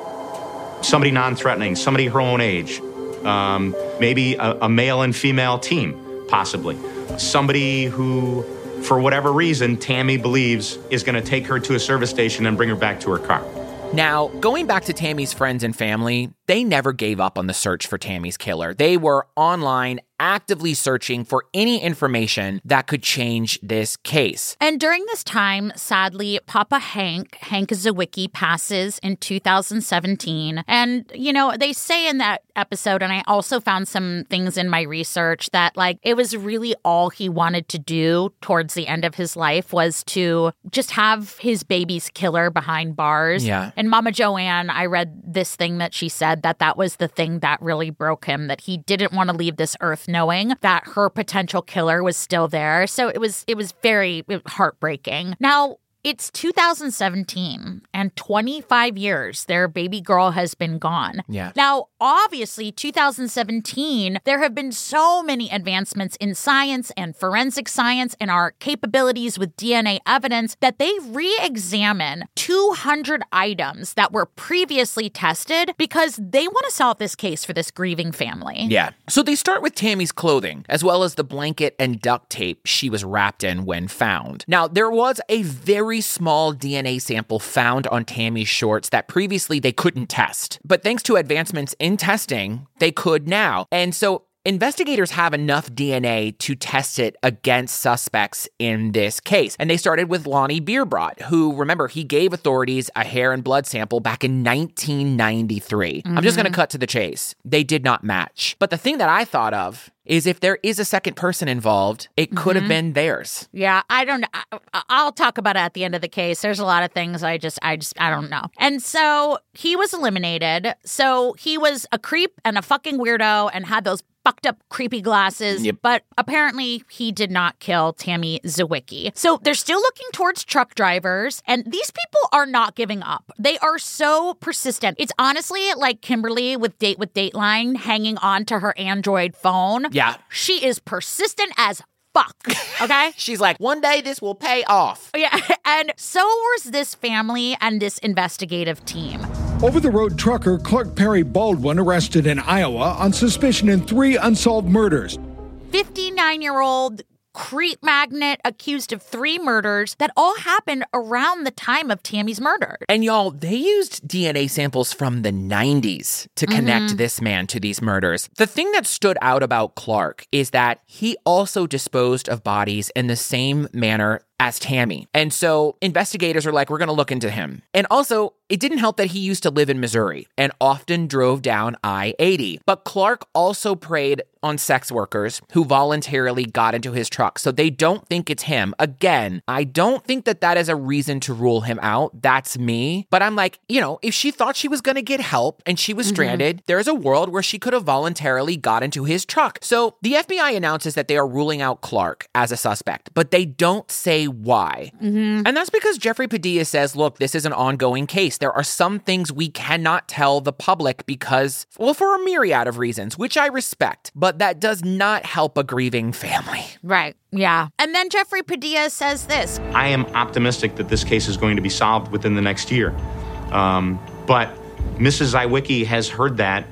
Somebody non-threatening, somebody her own age, um, maybe a, a male and female team, possibly. Somebody who, for whatever reason, Tammy believes is going to take her to a service station and bring her back to her car. Now, going back to Tammy's friends and family, they never gave up on the search for Tammy's killer. They were online actively searching for any information that could change this case. And during this time, sadly, Papa Hank, Hank Zawicki, passes in two thousand seventeen. And, you know, they say in that episode, and I also found some things in my research, that, like, it was really all he wanted to do towards the end of his life was to just have his baby's killer behind bars. Yeah. And Mama Joanne, I read this thing that she said that that was the thing that really broke him, that he didn't want to leave this earth knowing that her potential killer was still there. So it was it was very heartbreaking. Now, it's two thousand seventeen, and twenty-five years their baby girl has been gone. Yeah. Now, obviously, two thousand seventeen, there have been so many advancements in science and forensic science and our capabilities with D N A evidence that they re-examine two hundred items that were previously tested because they want to solve this case for this grieving family. Yeah. So they start with Tammy's clothing, as well as the blanket and duct tape she was wrapped in when found. Now, there was a very small D N A sample found on Tammy's shorts that previously they couldn't test. But thanks to advancements in testing, they could now. And so investigators have enough D N A to test it against suspects in this case. And they started with Lonnie Beerbrot, who, remember, he gave authorities a hair and blood sample back in nineteen ninety-three. Mm-hmm. I'm just going to cut to the chase. They did not match. But the thing that I thought of is if there is a second person involved, it could mm-hmm. have been theirs. Yeah, I don't know. I'll talk about it at the end of the case. There's a lot of things I just, I just, I don't know. And so he was eliminated. So he was a creep and a fucking weirdo and had those fucked up, creepy glasses. Yep. But apparently he did not kill Tammy Zawicki. So they're still looking towards truck drivers, and these people are not giving up. They are so persistent. It's honestly like Kimberly with Date with Dateline hanging on to her Android phone. Yeah. She is persistent as fuck, okay? She's like, one day this will pay off. Yeah, and so was this family and this investigative team. Over-the-road trucker Clark Perry Baldwin arrested in Iowa on suspicion in three unsolved murders. fifty-nine-year-old creep magnet accused of three murders that all happened around the time of Tammy's murder. And y'all, they used D N A samples from the nineties to connect mm-hmm. this man to these murders. The thing that stood out about Clark is that he also disposed of bodies in the same manner as Tammy. And so investigators are like, we're going to look into him. And also, it didn't help that he used to live in Missouri and often drove down I eighty. But Clark also preyed on sex workers who voluntarily got into his truck. So they don't think it's him. Again, I don't think that that is a reason to rule him out. That's me. But I'm like, you know, if she thought she was going to get help and she was mm-hmm. stranded, there's a world where she could have voluntarily got into his truck. So the F B I announces that they are ruling out Clark as a suspect, but they don't say why. Mm-hmm. And that's because Jeffrey Padilla says, look, this is an ongoing case. There are some things we cannot tell the public because, well, for a myriad of reasons, which I respect, but that does not help a grieving family. Right. Yeah. And then Jeffrey Padilla says this. I am optimistic that this case is going to be solved within the next year. Um, but Missus Zawicki has heard that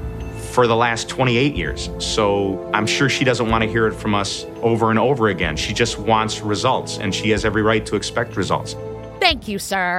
for the last twenty-eight years. So I'm sure she doesn't want to hear it from us over and over again. She just wants results, and she has every right to expect results. Thank you, sir.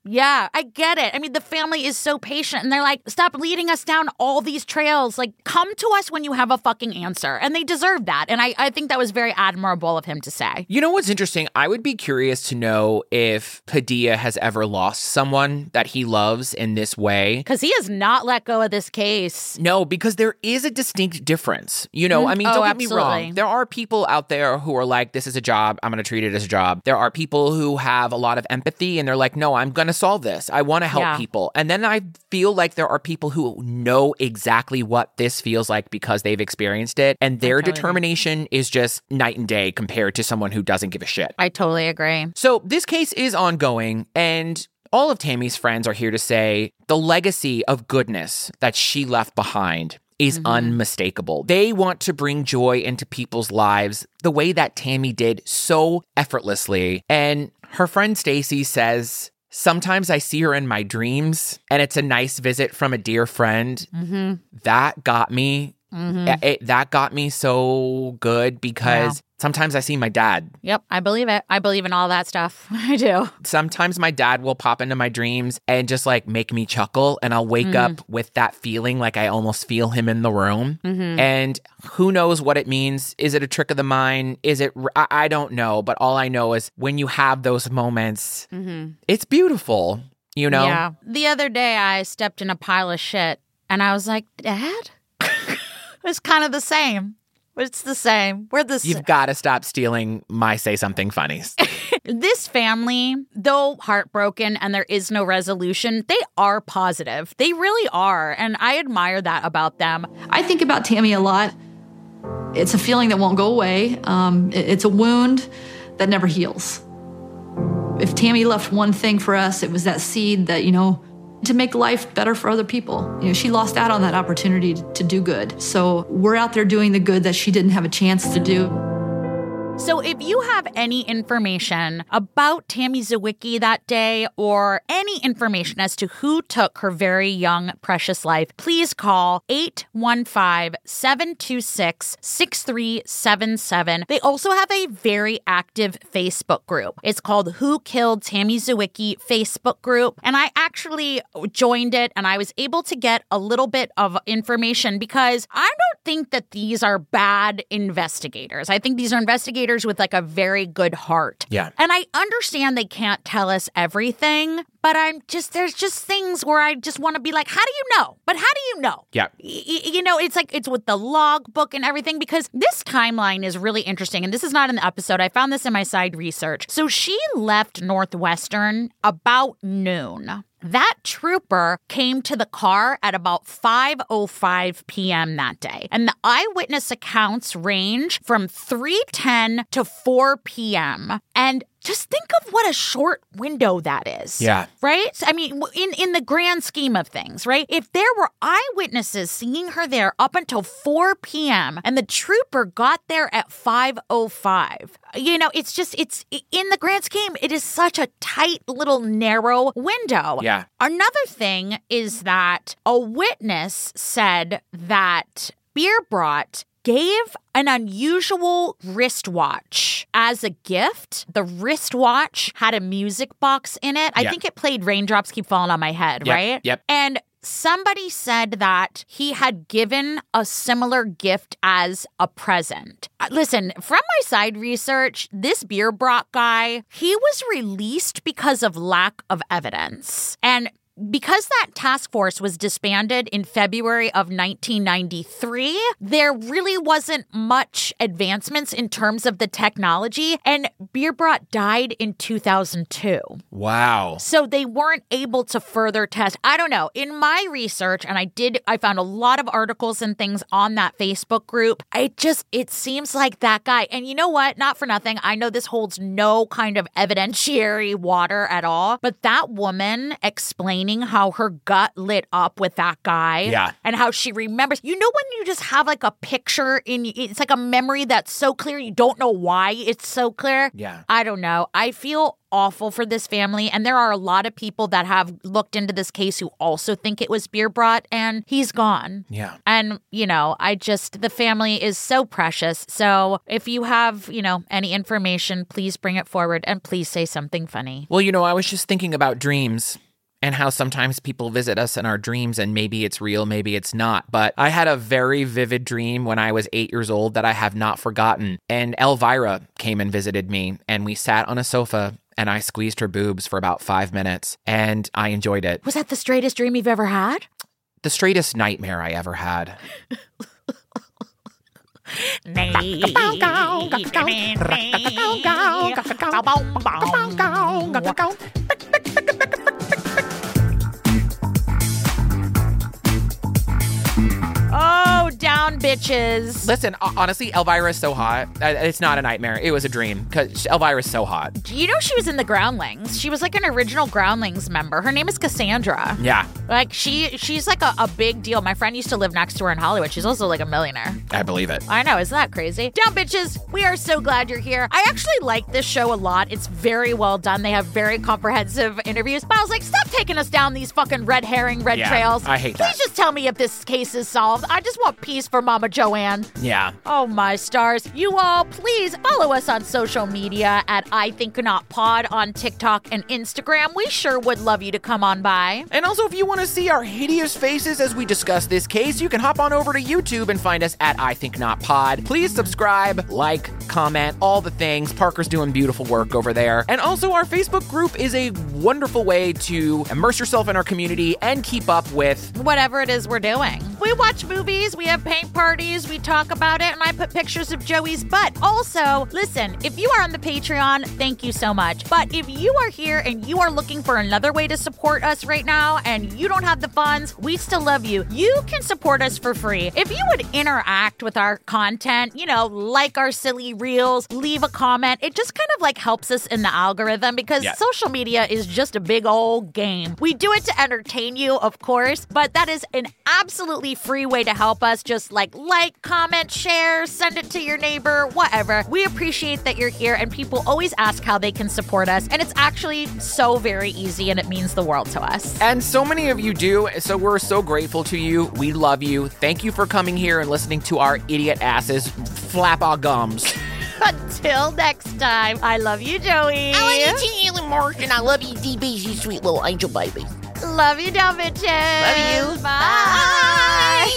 Yeah, I get it. I mean, the family is so patient and they're like, stop leading us down all these trails. Like, come to us when you have a fucking answer. And they deserve that. And I, I think that was very admirable of him to say. You know what's interesting? I would be curious to know if Padilla has ever lost someone that he loves in this way. Because he has not let go of this case. No, because there is a distinct difference. You know, Mm, I mean, oh, don't get absolutely. me wrong. There are people out there who are like, this is a job. I'm going to treat it as a job. There are people who have a lot of empathy and they're like, no, I'm going to solve this. I want to help Yeah. people. And then I feel like there are people who know exactly what this feels like because they've experienced it. And their totally determination is just night and day compared to someone who doesn't give a shit. I totally agree. So this case is ongoing, and all of Tammy's friends are here to say the legacy of goodness that she left behind is Mm-hmm. unmistakable. They want to bring joy into people's lives the way that Tammy did so effortlessly. And her friend Stacy says, sometimes I see her in my dreams, and it's a nice visit from a dear friend. Mm-hmm. That got me. Mm-hmm. It, it- that got me so good because Wow. sometimes I see my dad. Yep, I believe it. I believe in all that stuff. I do. Sometimes my dad will pop into my dreams and just like make me chuckle, and I'll wake Mhm. up with that feeling like I almost feel him in the room. Mhm. And who knows what it means? Is it a trick of the mind? Is it? I, I don't know. But all I know is when you have those moments, Mm-hmm. it's beautiful. You know? Yeah. The other day, I stepped in a pile of shit, and I was like, Dad? It's kind of the same. It's the same. We're the same. You've got to stop stealing my say something funnies. This family, though heartbroken and there is no resolution, they are positive. They really are. And I admire that about them. I think about Tammy a lot. It's a feeling that won't go away. Um, it- it's a wound that never heals. If Tammy left one thing for us, it was that seed that, you know, to make life better for other people. You know, she lost out on that opportunity to do good. So we're out there doing the good that she didn't have a chance to do. So if you have any information about Tammy Zawicki that day or any information as to who took her very young, precious life, please call eight one five, seven two six, six three seven seven. They also have a very active Facebook group. It's called Who Killed Tammy Zawicki Facebook group. And I actually joined it and I was able to get a little bit of information because I don't think that these are bad investigators. I think these are investigators with like a very good heart. Yeah. And I understand they can't tell us everything, but I'm just, there's just things where I just want to be like, how do you know? But how do you know? Yeah. Y- y- you know, it's like, it's with the logbook and everything because this timeline is really interesting. And this is not in the episode. I found this in my side research. So she left Northwestern about noon. That trooper came to the car at about five oh five p.m. that day. And the eyewitness accounts range from three ten to four p.m. And just think of what a short window that is. Yeah. Right? I mean, in, in the grand scheme of things, right? If there were eyewitnesses seeing her there up until four p.m. and the trooper got there at five oh five, you know, it's just, it's in the grand scheme, it is such a tight little narrow window. Yeah. Another thing is that a witness said that Bierbrot gave an unusual wristwatch as a gift. The wristwatch had a music box in it. I Yeah. think it played Raindrops Keep Falling on My Head, Yep, right? yep. And somebody said that he had given a similar gift as a present. Uh, Listen, from my side research, this Bierbrot guy, he was released because of lack of evidence. And because that task force was disbanded in February of nineteen ninety-three, there really wasn't much advancements in terms of the technology, and Bierbrot died in two thousand two. Wow. So they weren't able to further test. I don't know. In my research, and I did, I found a lot of articles and things on that Facebook group. It just, it seems like that guy. And you know what? Not for nothing. I know this holds no kind of evidentiary water at all, but that woman explained explaining how her gut lit up with that guy. Yeah. And how she remembers. You know when you just have like a picture in, it's like a memory that's so clear you don't know why it's so clear. Yeah. I don't know. I feel awful for this family. And there are a lot of people that have looked into this case who also think it was beer brought, and he's gone. Yeah. And, you know, I just, the family is so precious. So if you have, you know, any information, please bring it forward and please say something funny. Well, you know, I was just thinking about dreams and how sometimes people visit us in our dreams and maybe it's real, maybe it's not. But I had a very vivid dream when I was eight years old that I have not forgotten. And Elvira came and visited me, and we sat on a sofa and I squeezed her boobs for about five minutes and I enjoyed it. Was that the straightest dream you've ever had? The straightest nightmare I ever had. Oh, down bitches. Listen, honestly, Elvira is so hot. It's not a nightmare. It was a dream because Elvira is so hot. You know she was in the Groundlings. She was like an original Groundlings member. Her name is Cassandra. Yeah. Like she, she's like a, a big deal. My friend used to live next to her in Hollywood. She's also like a millionaire. I believe it. I know. Isn't that crazy? Down bitches, we are so glad you're here. I actually like this show a lot. It's very well done. They have very comprehensive interviews. But I was like, stop taking us down these fucking red herring, red yeah, trails. I hate Please that. Please just tell me if this case is solved. I just want peace for Mama Joanne. Yeah. Oh, my stars. You all, please follow us on social media at I Think Not Pod on TikTok and Instagram. We sure would love you to come on by. And also, if you want to see our hideous faces as we discuss this case, you can hop on over to YouTube and find us at I Think Not Pod. Please subscribe, like, comment, all the things. Parker's doing beautiful work over there. And also, our Facebook group is a wonderful way to immerse yourself in our community and keep up with whatever it is we're doing. We watch movies, we have paint parties, we talk about it, and I put pictures of Joey's butt. Also, listen, if you are on the Patreon, thank you so much. But if you are here and you are looking for another way to support us right now and you don't have the funds, we still love you. You can support us for free. If you would interact with our content, you know, like our silly reels, leave a comment, it just kind of like helps us in the algorithm because yeah. social media is just a big old game. We do it to entertain you, of course, but that is an absolutely free way to help us. Just like, like, comment, share, send it to your neighbor, whatever. We appreciate that you're here, and people always ask how they can support us, and it's actually so very easy, and it means the world to us. And so many of you do, so we're so grateful to you. We love you. Thank you for coming here and listening to our idiot asses flap our gums. Until next time, I love you, Joey. I love you, Ellen Marsh, and I love you, D B, you sweet little angel baby. Love you, down bitches. Love you. Bye.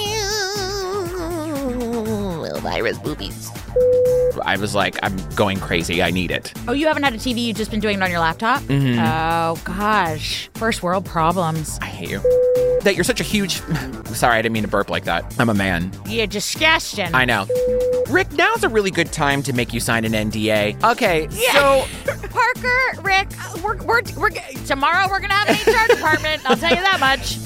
Elvira's boobies. I was like, I'm going crazy. I need it. Oh, you haven't had a T V? You've just been doing it on your laptop? Mm-hmm. Oh, gosh. First world problems. I hate you. That you're such a huge... Sorry, I didn't mean to burp like that. I'm a man. You're disgusting. I know. Rick, now's a really good time to make you sign an N D A. Okay, yeah. so... Parker, Rick, we're, we're, we're, tomorrow we're going to have an H R department. I'll tell you that much.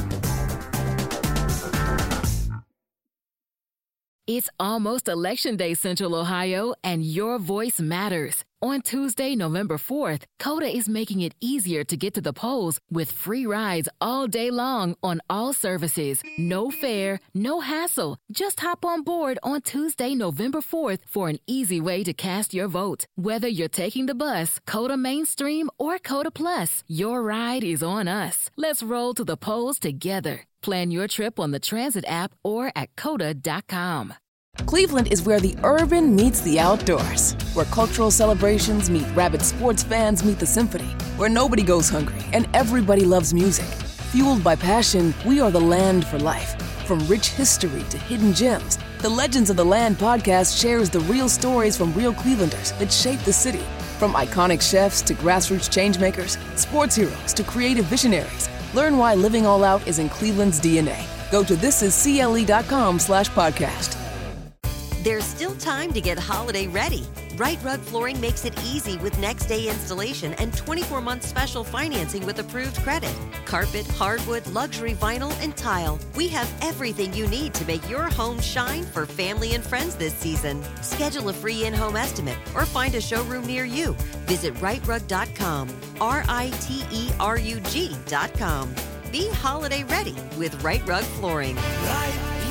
It's almost Election Day, Central Ohio, and your voice matters. On Tuesday, November fourth, Coda is making it easier to get to the polls with free rides all day long on all services. No fare, no hassle. Just hop on board on Tuesday, November fourth for an easy way to cast your vote. Whether you're taking the bus, Coda Mainstream, or Coda Plus, your ride is on us. Let's roll to the polls together. Plan your trip on the Transit app or at coda dot com. Cleveland is where the urban meets the outdoors, where cultural celebrations meet rabid sports fans meet the symphony, where nobody goes hungry and everybody loves music. Fueled by passion, we are the land for life. From rich history to hidden gems, the Legends of the Land podcast shares the real stories from real Clevelanders that shape the city. From iconic chefs to grassroots changemakers, sports heroes to creative visionaries, learn why living all out is in Cleveland's D N A. Go to thisiscle.com slash podcast. There's still time to get holiday ready. Right Rug Flooring makes it easy with next day installation and twenty-four month special financing with approved credit. Carpet, hardwood, luxury vinyl, and tile. We have everything you need to make your home shine for family and friends this season. Schedule a free in-home estimate or find a showroom near you. Visit right rug dot com. R I T E R U G dot com. Be holiday ready with Right Rug Flooring. Right